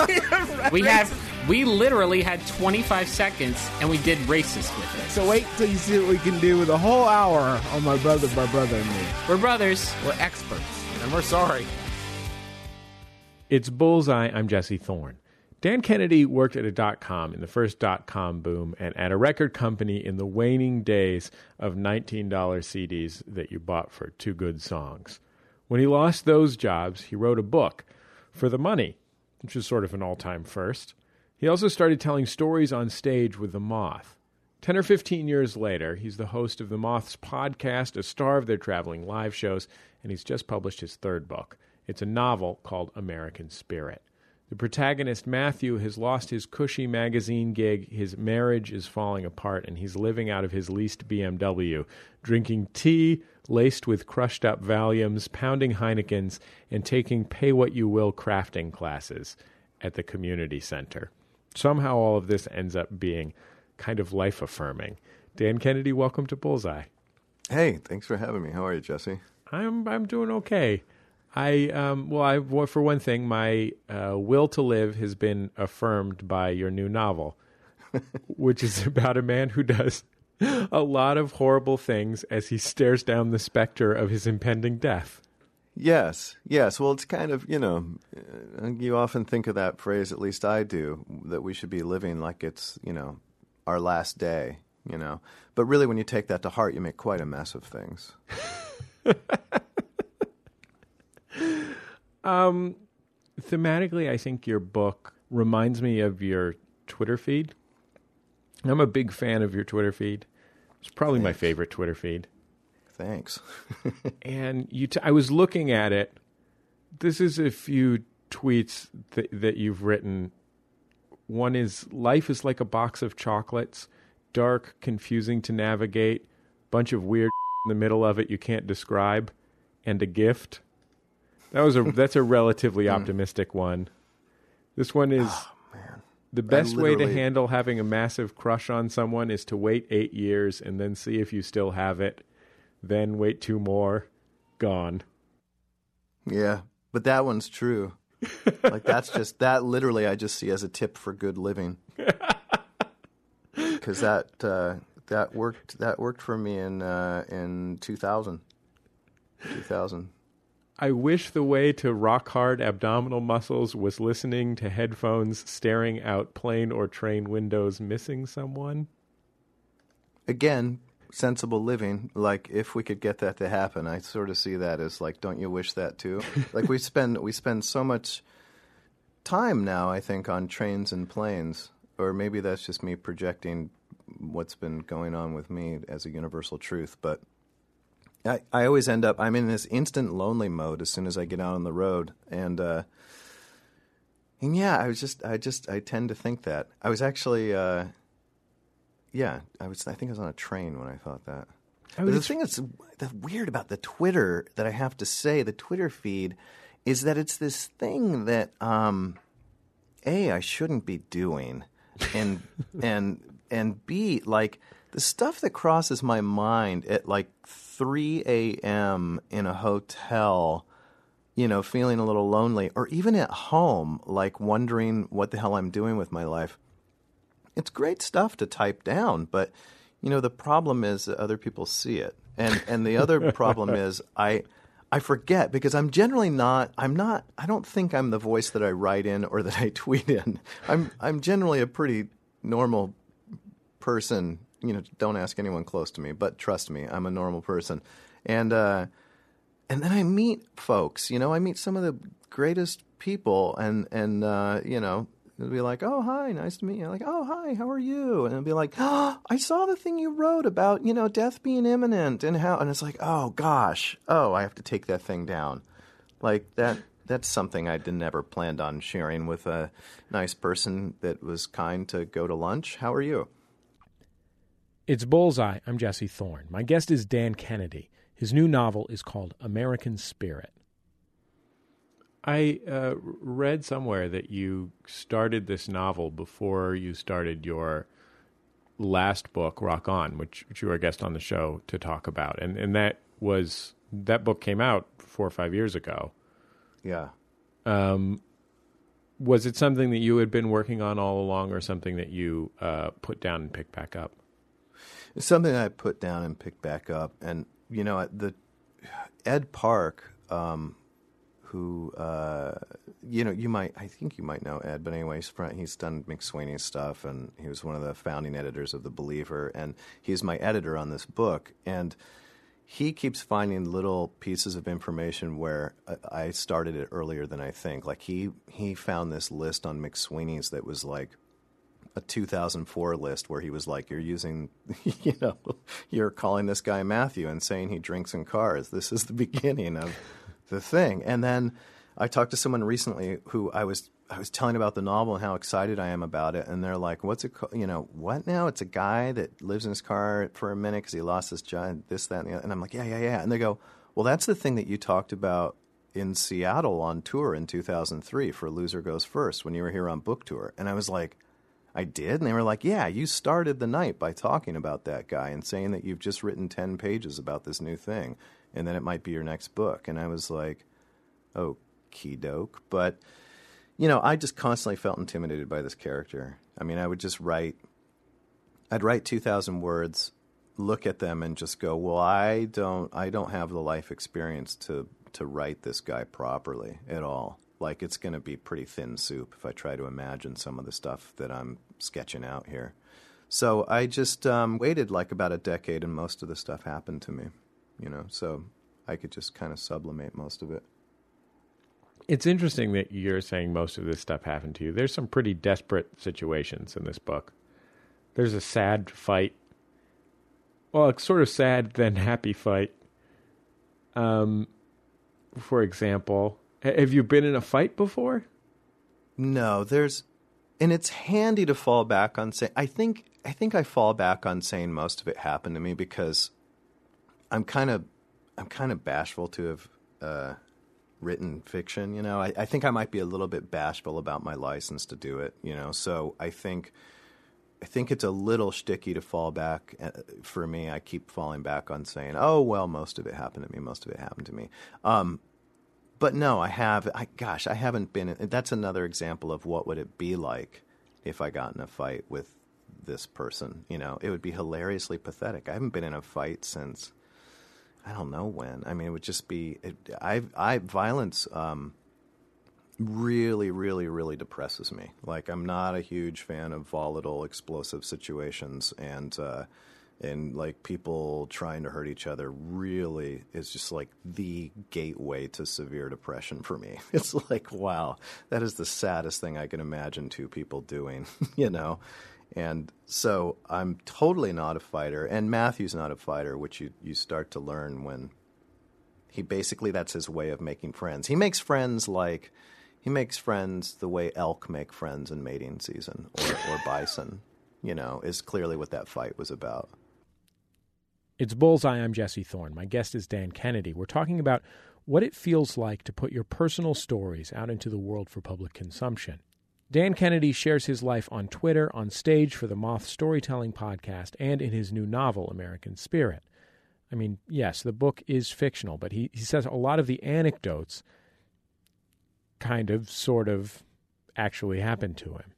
We literally had 25 seconds, and we did racist with it. So wait till you see what we can do with a whole hour on My Brother, and Me. We're brothers. We're experts. And we're sorry. It's Bullseye. I'm Jesse Thorne. Dan Kennedy worked at a .com in the first .com boom and at a record company in the waning days of $19 CDs that you bought for 2 good songs. When he lost those jobs, he wrote a book for the money, which is sort of an all-time first. He also started telling stories on stage with The Moth. 10 or 15 years later, he's the host of The Moth's podcast, a star of their traveling live shows, and he's just published his 3rd book. It's a novel called American Spirit. The protagonist, Matthew, has lost his cushy magazine gig, his marriage is falling apart, and he's living out of his leased BMW, drinking tea laced with crushed-up Valiums, pounding Heinekens, and taking pay-what-you-will crafting classes at the community center. Somehow all of this ends up being kind of life-affirming. Dan Kennedy, welcome to Bullseye. Hey, thanks for having me. How are you, Jesse? I'm doing okay. For one thing, my will to live has been affirmed by your new novel, which is about a man who does a lot of horrible things as he stares down the specter of his impending death. Yes. Well, it's kind of, you often think of that phrase, at least I do, that we should be living like it's, our last day, But really, when you take that to heart, you make quite a mess of things. Thematically, I think your book reminds me of your Twitter feed. I'm a big fan of your Twitter feed. It's probably my favorite Twitter feed. Thanks. And I was looking at it. This is a few tweets that you've written. One is, life is like a box of chocolates, dark, confusing to navigate, bunch of weird in the middle of it you can't describe, and a gift. That's a relatively optimistic one. This one is, the best way to handle having a massive crush on someone is to wait 8 years and then see if you still have it. Then wait 2 more. Gone. Yeah, but that one's true. Like that literally I just see as a tip for good living. Because that worked for me in 2000. I wish the way to rock hard abdominal muscles was listening to headphones, staring out plane or train windows, missing someone. Again, sensible living. Like, if we could get that to happen, I sort of see that as like, don't you wish that too? Like, we spend so much time now, I think, on trains and planes, or maybe that's just me projecting what's been going on with me as a universal truth, but I always end up, I'm in this instant lonely mode as soon as I get out on the road, and yeah, I tend to think that. I was actually, I think I was on a train when I thought that. But the thing that's weird about the Twitter that I have to say, the Twitter feed, is that it's this thing that, I shouldn't be doing. and B, like the stuff that crosses my mind at like 3 a.m. in a hotel, you know, feeling a little lonely, or even at home, like wondering what the hell I'm doing with my life. It's great stuff to type down, but you know, the problem is that other people see it. And the other problem is I forget, because I'm generally I don't think I'm the voice that I write in or that I tweet in. I'm generally a pretty normal person. You know, don't ask anyone close to me, but trust me, I'm a normal person. And then I meet folks, you know, I meet some of the greatest people and you know, it'll be like, oh, hi, nice to meet you. I'm like, oh, hi, how are you? And it'll be like, oh, I saw the thing you wrote about, you know, death being imminent and how, and it's like, oh, gosh, oh, I have to take that thing down. Like that's something I never planned on sharing with a nice person that was kind to go to lunch. How are you? It's Bullseye. I'm Jesse Thorne. My guest is Dan Kennedy. His new novel is called American Spirit. I read somewhere that you started this novel before you started your last book, Rock On, which you were a guest on the show to talk about. And that book came out 4 or 5 years ago. Yeah. Was it something that you had been working on all along, or something that you put down and picked back up? It's something I put down and picked back up. And, you know, Ed Park, who, you know, I think you might know Ed, but anyway, he's done McSweeney's stuff, and he was one of the founding editors of The Believer, and he's my editor on this book. And he keeps finding little pieces of information where I started it earlier than I think. Like he found this list on McSweeney's that was like a 2004 list where he was like, you're using, you know, you're calling this guy Matthew and saying he drinks in cars. This is the beginning of the thing. And then I talked to someone recently who I was telling about the novel and how excited I am about it, and they're like, what's it called? You know, what now? It's a guy that lives in his car for a minute because he lost his job, this, that, and the other. And I'm like, yeah. And they go, well, that's the thing that you talked about in Seattle on tour in 2003 for Loser Goes First when you were here on book tour. And I was like, I did? And they were like, yeah, you started the night by talking about that guy and saying that you've just written 10 pages about this new thing, and then it might be your next book. And I was like, okie doke. But, you know, I just constantly felt intimidated by this character. I mean, I would just I'd write 2,000 words, look at them and just go, well, I don't have the life experience to write this guy properly at all. Like, it's going to be pretty thin soup if I try to imagine some of the stuff that I'm sketching out here. So I just waited like about a decade, and most of the stuff happened to me, you know, so I could just kind of sublimate most of it. It's interesting that you're saying most of this stuff happened to you. There's some pretty desperate situations in this book. There's a sad fight. Well, it's sort of sad, then happy fight. For example, have you been in a fight before? No, and it's handy to fall back on saying, I think I fall back on saying most of it happened to me because I'm kind of bashful to have written fiction, you know. I think I might be a little bit bashful about my license to do it, you know. So I think it's a little shticky to fall back. For me, I keep falling back on saying, oh, well, most of it happened to me. But no, I haven't been. That's another example of what would it be like if I got in a fight with this person. You know, it would be hilariously pathetic. I haven't been in a fight since I don't know when. I mean, it would just be. Violence really, really, really depresses me. Like, I'm not a huge fan of volatile, explosive situations, and like people trying to hurt each other really is just like the gateway to severe depression for me. It's like, wow, that is the saddest thing I can imagine two people doing, you know? And so I'm totally not a fighter, and Matthew's not a fighter, which you start to learn when he basically, that's his way of making friends. He makes friends the way elk make friends in mating season, or bison, you know, is clearly what that fight was about. It's Bullseye. I'm Jesse Thorne. My guest is Dan Kennedy. We're talking about what it feels like to put your personal stories out into the world for public consumption. Dan Kennedy shares his life on Twitter, on stage for the Moth Storytelling Podcast, and in his new novel, American Spirit. I mean, yes, the book is fictional, but he says a lot of the anecdotes sort of actually happened to him.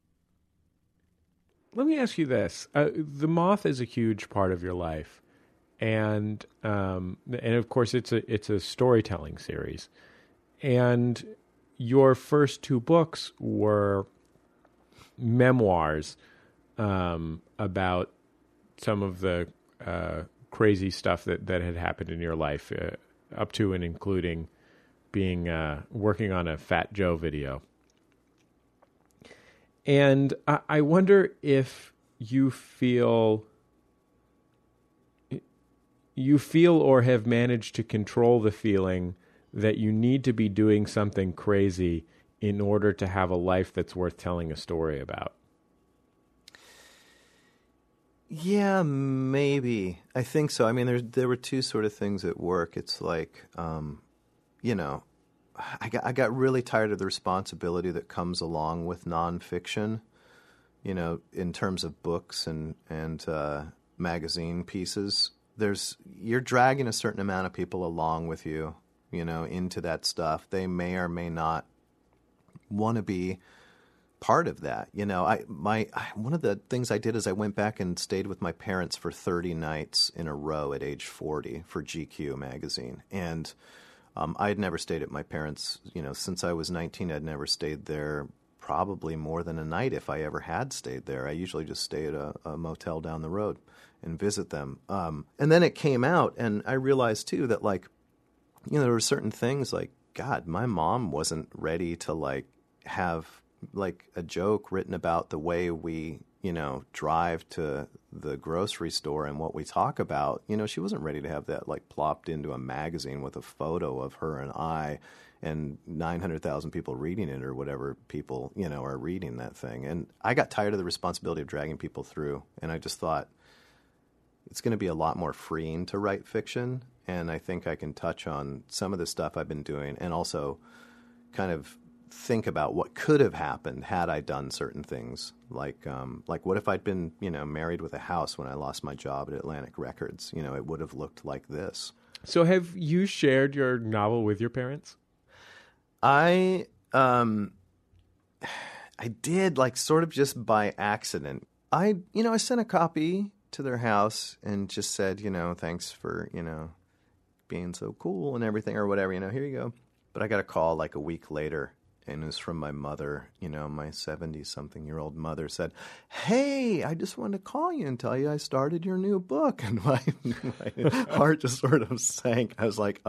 Let me ask you this. The Moth is a huge part of your life, and of course it's a storytelling series. And your first two books were memoirs about some of the crazy stuff that had happened in your life, up to and including being working on a Fat Joe video. And I wonder if you feel or have managed to control the feeling that you need to be doing something crazy in order to have a life that's worth telling a story about. Yeah, maybe. I think so. I mean, there were two sort of things at work. It's like, I got really tired of the responsibility that comes along with nonfiction, in terms of books and magazine pieces. You're dragging a certain amount of people along with you, into that stuff. They may or may not want to be part of that. One of the things I did is I went back and stayed with my parents for 30 nights in a row at age 40 for GQ magazine. And I had never stayed at my parents', since I was 19, I'd never stayed there probably more than a night if I ever had stayed there. I usually just stay at a motel down the road and visit them. And then it came out, and I realized, too, that, there were certain things like, God, my mom wasn't ready to, have, a joke written about the way we, drive to the grocery store and what we talk about. She wasn't ready to have that, plopped into a magazine with a photo of her and I and 900,000 people reading it or whatever people, are reading that thing. And I got tired of the responsibility of dragging people through, and I just thought it's going to be a lot more freeing to write fiction, and I think I can touch on some of the stuff I've been doing and also kind of think about what could have happened had I done certain things. Like what if I'd been, married with a house when I lost my job at Atlantic Records? It would have looked like this. So have you shared your novel with your parents? I did, sort of just by accident. I sent a copy to their house and just said, thanks for, being so cool and everything or whatever, here you go. But I got a call a week later, and it was from my mother, my 70-something-year-old mother said, "Hey, I just wanted to call you and tell you I started your new book." And my heart just sort of sank. I was like,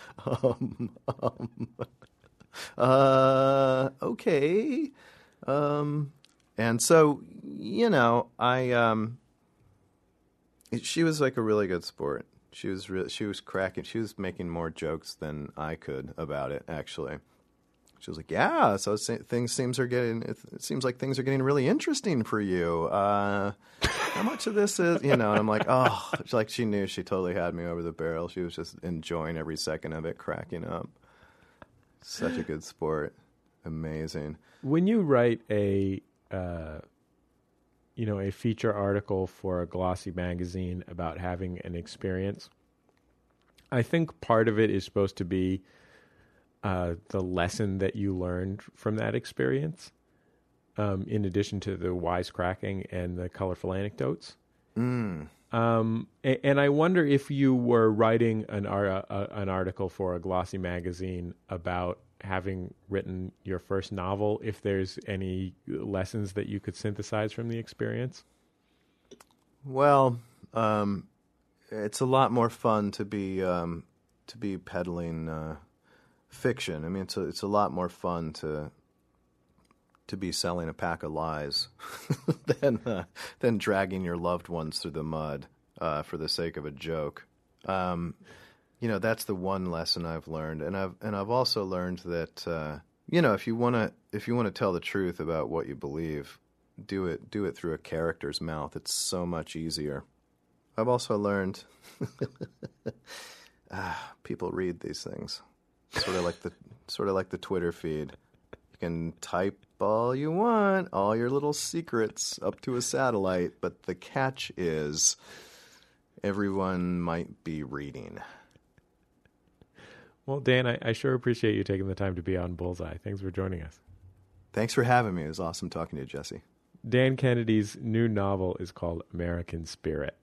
okay. And so, she was a really good sport. She was cracking. She was making more jokes than I could about it, actually. She was like, "Yeah, so it seems like things are getting really interesting for you. How much of this is, And I'm like, oh, she knew she totally had me over the barrel. She was just enjoying every second of it, cracking up. Such a good sport. Amazing. When you write a feature article for a glossy magazine about having an experience, I think part of it is supposed to be the lesson that you learned from that experience, in addition to the wisecracking and the colorful anecdotes. And I wonder if you were writing an article for a glossy magazine about having written your first novel, if there's any lessons that you could synthesize from the experience. Well, it's a lot more fun to be peddling fiction. I mean, it's a lot more fun to be selling a pack of lies than dragging your loved ones through the mud for the sake of a joke. That's the one lesson I've learned, and I've also learned that if you want to tell the truth about what you believe, do it through a character's mouth. It's so much easier. I've also learned people read these things. Sort of like the Twitter feed. You can type all you want, all your little secrets up to a satellite, but the catch is everyone might be reading. Well, Dan, I sure appreciate you taking the time to be on Bullseye. Thanks for joining us. Thanks for having me. It was awesome talking to you, Jesse. Dan Kennedy's new novel is called American Spirit.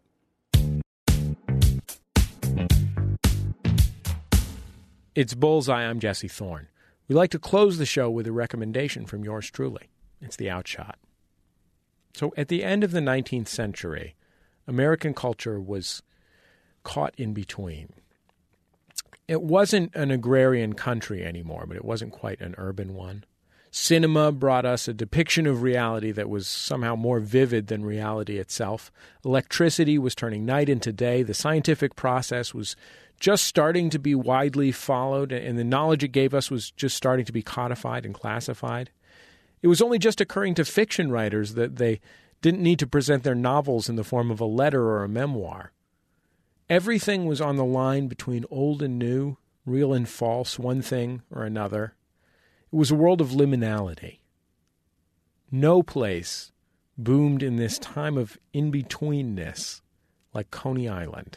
It's Bullseye. I'm Jesse Thorne. We like to close the show with a recommendation from yours truly. It's The Outshot. So at the end of the 19th century, American culture was caught in between. It wasn't an agrarian country anymore, but it wasn't quite an urban one. Cinema brought us a depiction of reality that was somehow more vivid than reality itself. Electricity was turning night into day. The scientific process was just starting to be widely followed, and the knowledge it gave us was just starting to be codified and classified. It was only just occurring to fiction writers that they didn't need to present their novels in the form of a letter or a memoir. Everything was on the line between old and new, real and false, one thing or another. It was a world of liminality. No place boomed in this time of in-betweenness like Coney Island.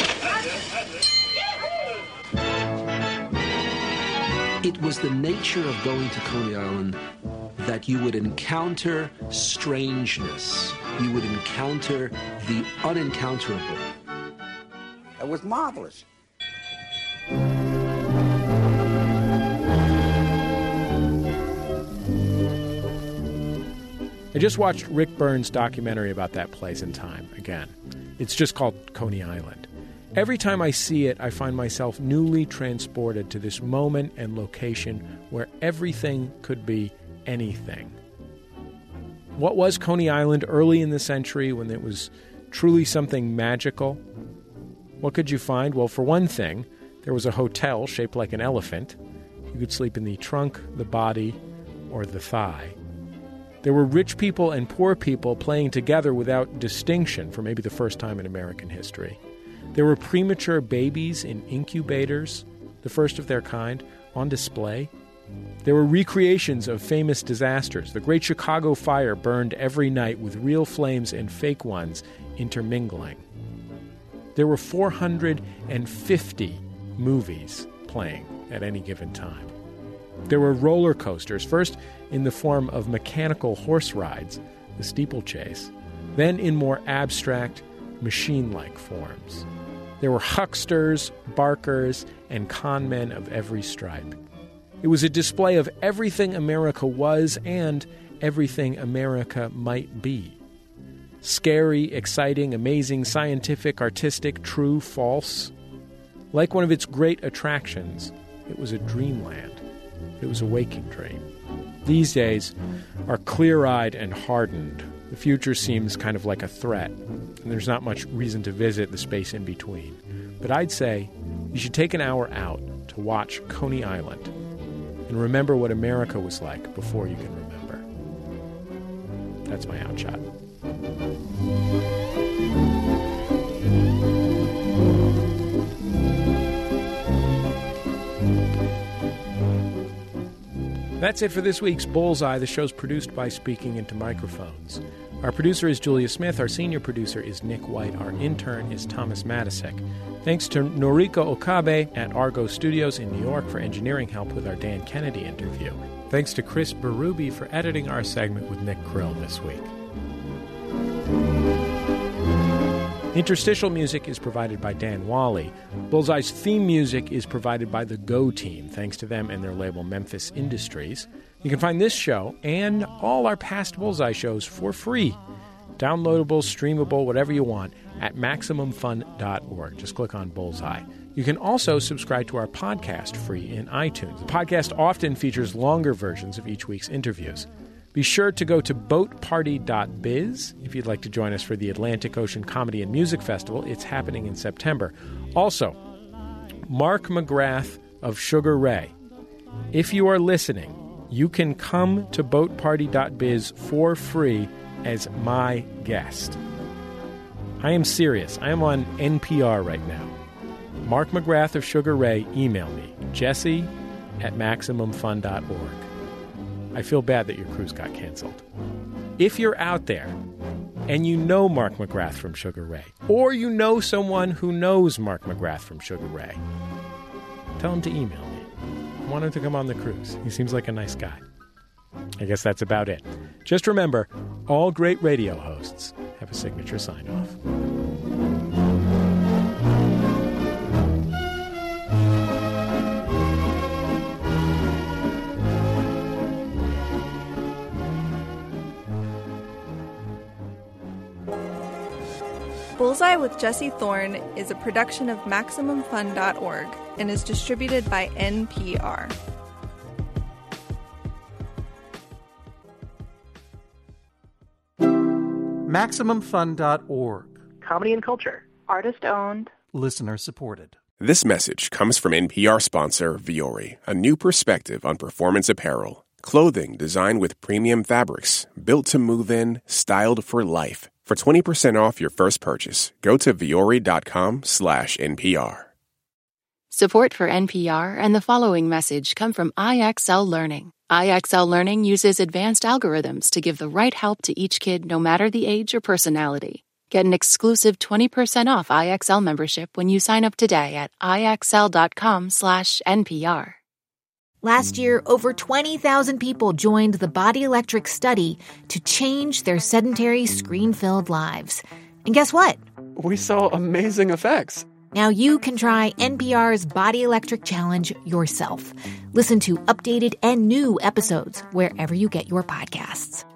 It was the nature of going to Coney Island that you would encounter strangeness. You would encounter the unencounterable. It was marvelous. I just watched Rick Burns' documentary about that place and time again. It's just called Coney Island. Every time I see it, I find myself newly transported to this moment and location where everything could be anything. What was Coney Island early in the century when it was truly something magical? What could you find? Well, for one thing, there was a hotel shaped like an elephant. You could sleep in the trunk, the body, or the thigh. There were rich people and poor people playing together without distinction for maybe the first time in American history. There were premature babies in incubators, the first of their kind, on display. There were recreations of famous disasters. The Great Chicago Fire burned every night with real flames and fake ones intermingling. There were 450 movies playing at any given time. There were roller coasters, first in the form of mechanical horse rides, the steeplechase, then in more abstract, machine-like forms. There were hucksters, barkers, and con men of every stripe. It was a display of everything America was and everything America might be. Scary, exciting, amazing, scientific, artistic, true, false. Like one of its great attractions, it was a dreamland. It was a waking dream. These days are clear-eyed and hardened. The future seems kind of like a threat, and there's not much reason to visit the space in between. But I'd say you should take an hour out to watch Coney Island and remember what America was like before you can remember. That's my outshot. That's it for this week's Bullseye. The show's produced by Speaking Into Microphones. Our producer is Julia Smith. Our senior producer is Nick White. Our intern is Thomas Matisek. Thanks to Noriko Okabe at Argo Studios in New York for engineering help with our Dan Kennedy interview. Thanks to Chris Berube for editing our segment with Nick Krill this week. Interstitial music is provided by Dan Wally. Bullseye's theme music is provided by the Go Team, thanks to them and their label Memphis Industries. You can find this show and all our past Bullseye shows for free. Downloadable, streamable, whatever you want, at MaximumFun.org. Just click on Bullseye. You can also subscribe to our podcast free in iTunes. The podcast often features longer versions of each week's interviews. Be sure to go to boatparty.biz if you'd like to join us for the Atlantic Ocean Comedy and Music Festival. It's happening in September. Also, Mark McGrath of Sugar Ray. If you are listening, you can come to boatparty.biz for free as my guest. I am serious. I am on NPR right now. Mark McGrath of Sugar Ray, email me, jesse@MaximumFun.org. I feel bad that your cruise got canceled. If you're out there and you know Mark McGrath from Sugar Ray, or you know someone who knows Mark McGrath from Sugar Ray, tell him to email me. I want him to come on the cruise. He seems like a nice guy. I guess that's about it. Just remember, all great radio hosts have a signature sign-off. Bullseye with Jesse Thorne is a production of MaximumFun.org and is distributed by NPR. MaximumFun.org. Comedy and culture. Artist-owned. Listener-supported. This message comes from NPR sponsor Vuori, a new perspective on performance apparel. Clothing designed with premium fabrics, built to move in, styled for life. For 20% off your first purchase, go to vuori.com/NPR. Support for NPR and the following message come from IXL Learning. IXL Learning uses advanced algorithms to give the right help to each kid no matter the age or personality. Get an exclusive 20% off IXL membership when you sign up today at IXL.com/NPR. Last year, over 20,000 people joined the Body Electric study to change their sedentary, screen-filled lives. And guess what? We saw amazing effects. Now you can try NPR's Body Electric Challenge yourself. Listen to updated and new episodes wherever you get your podcasts.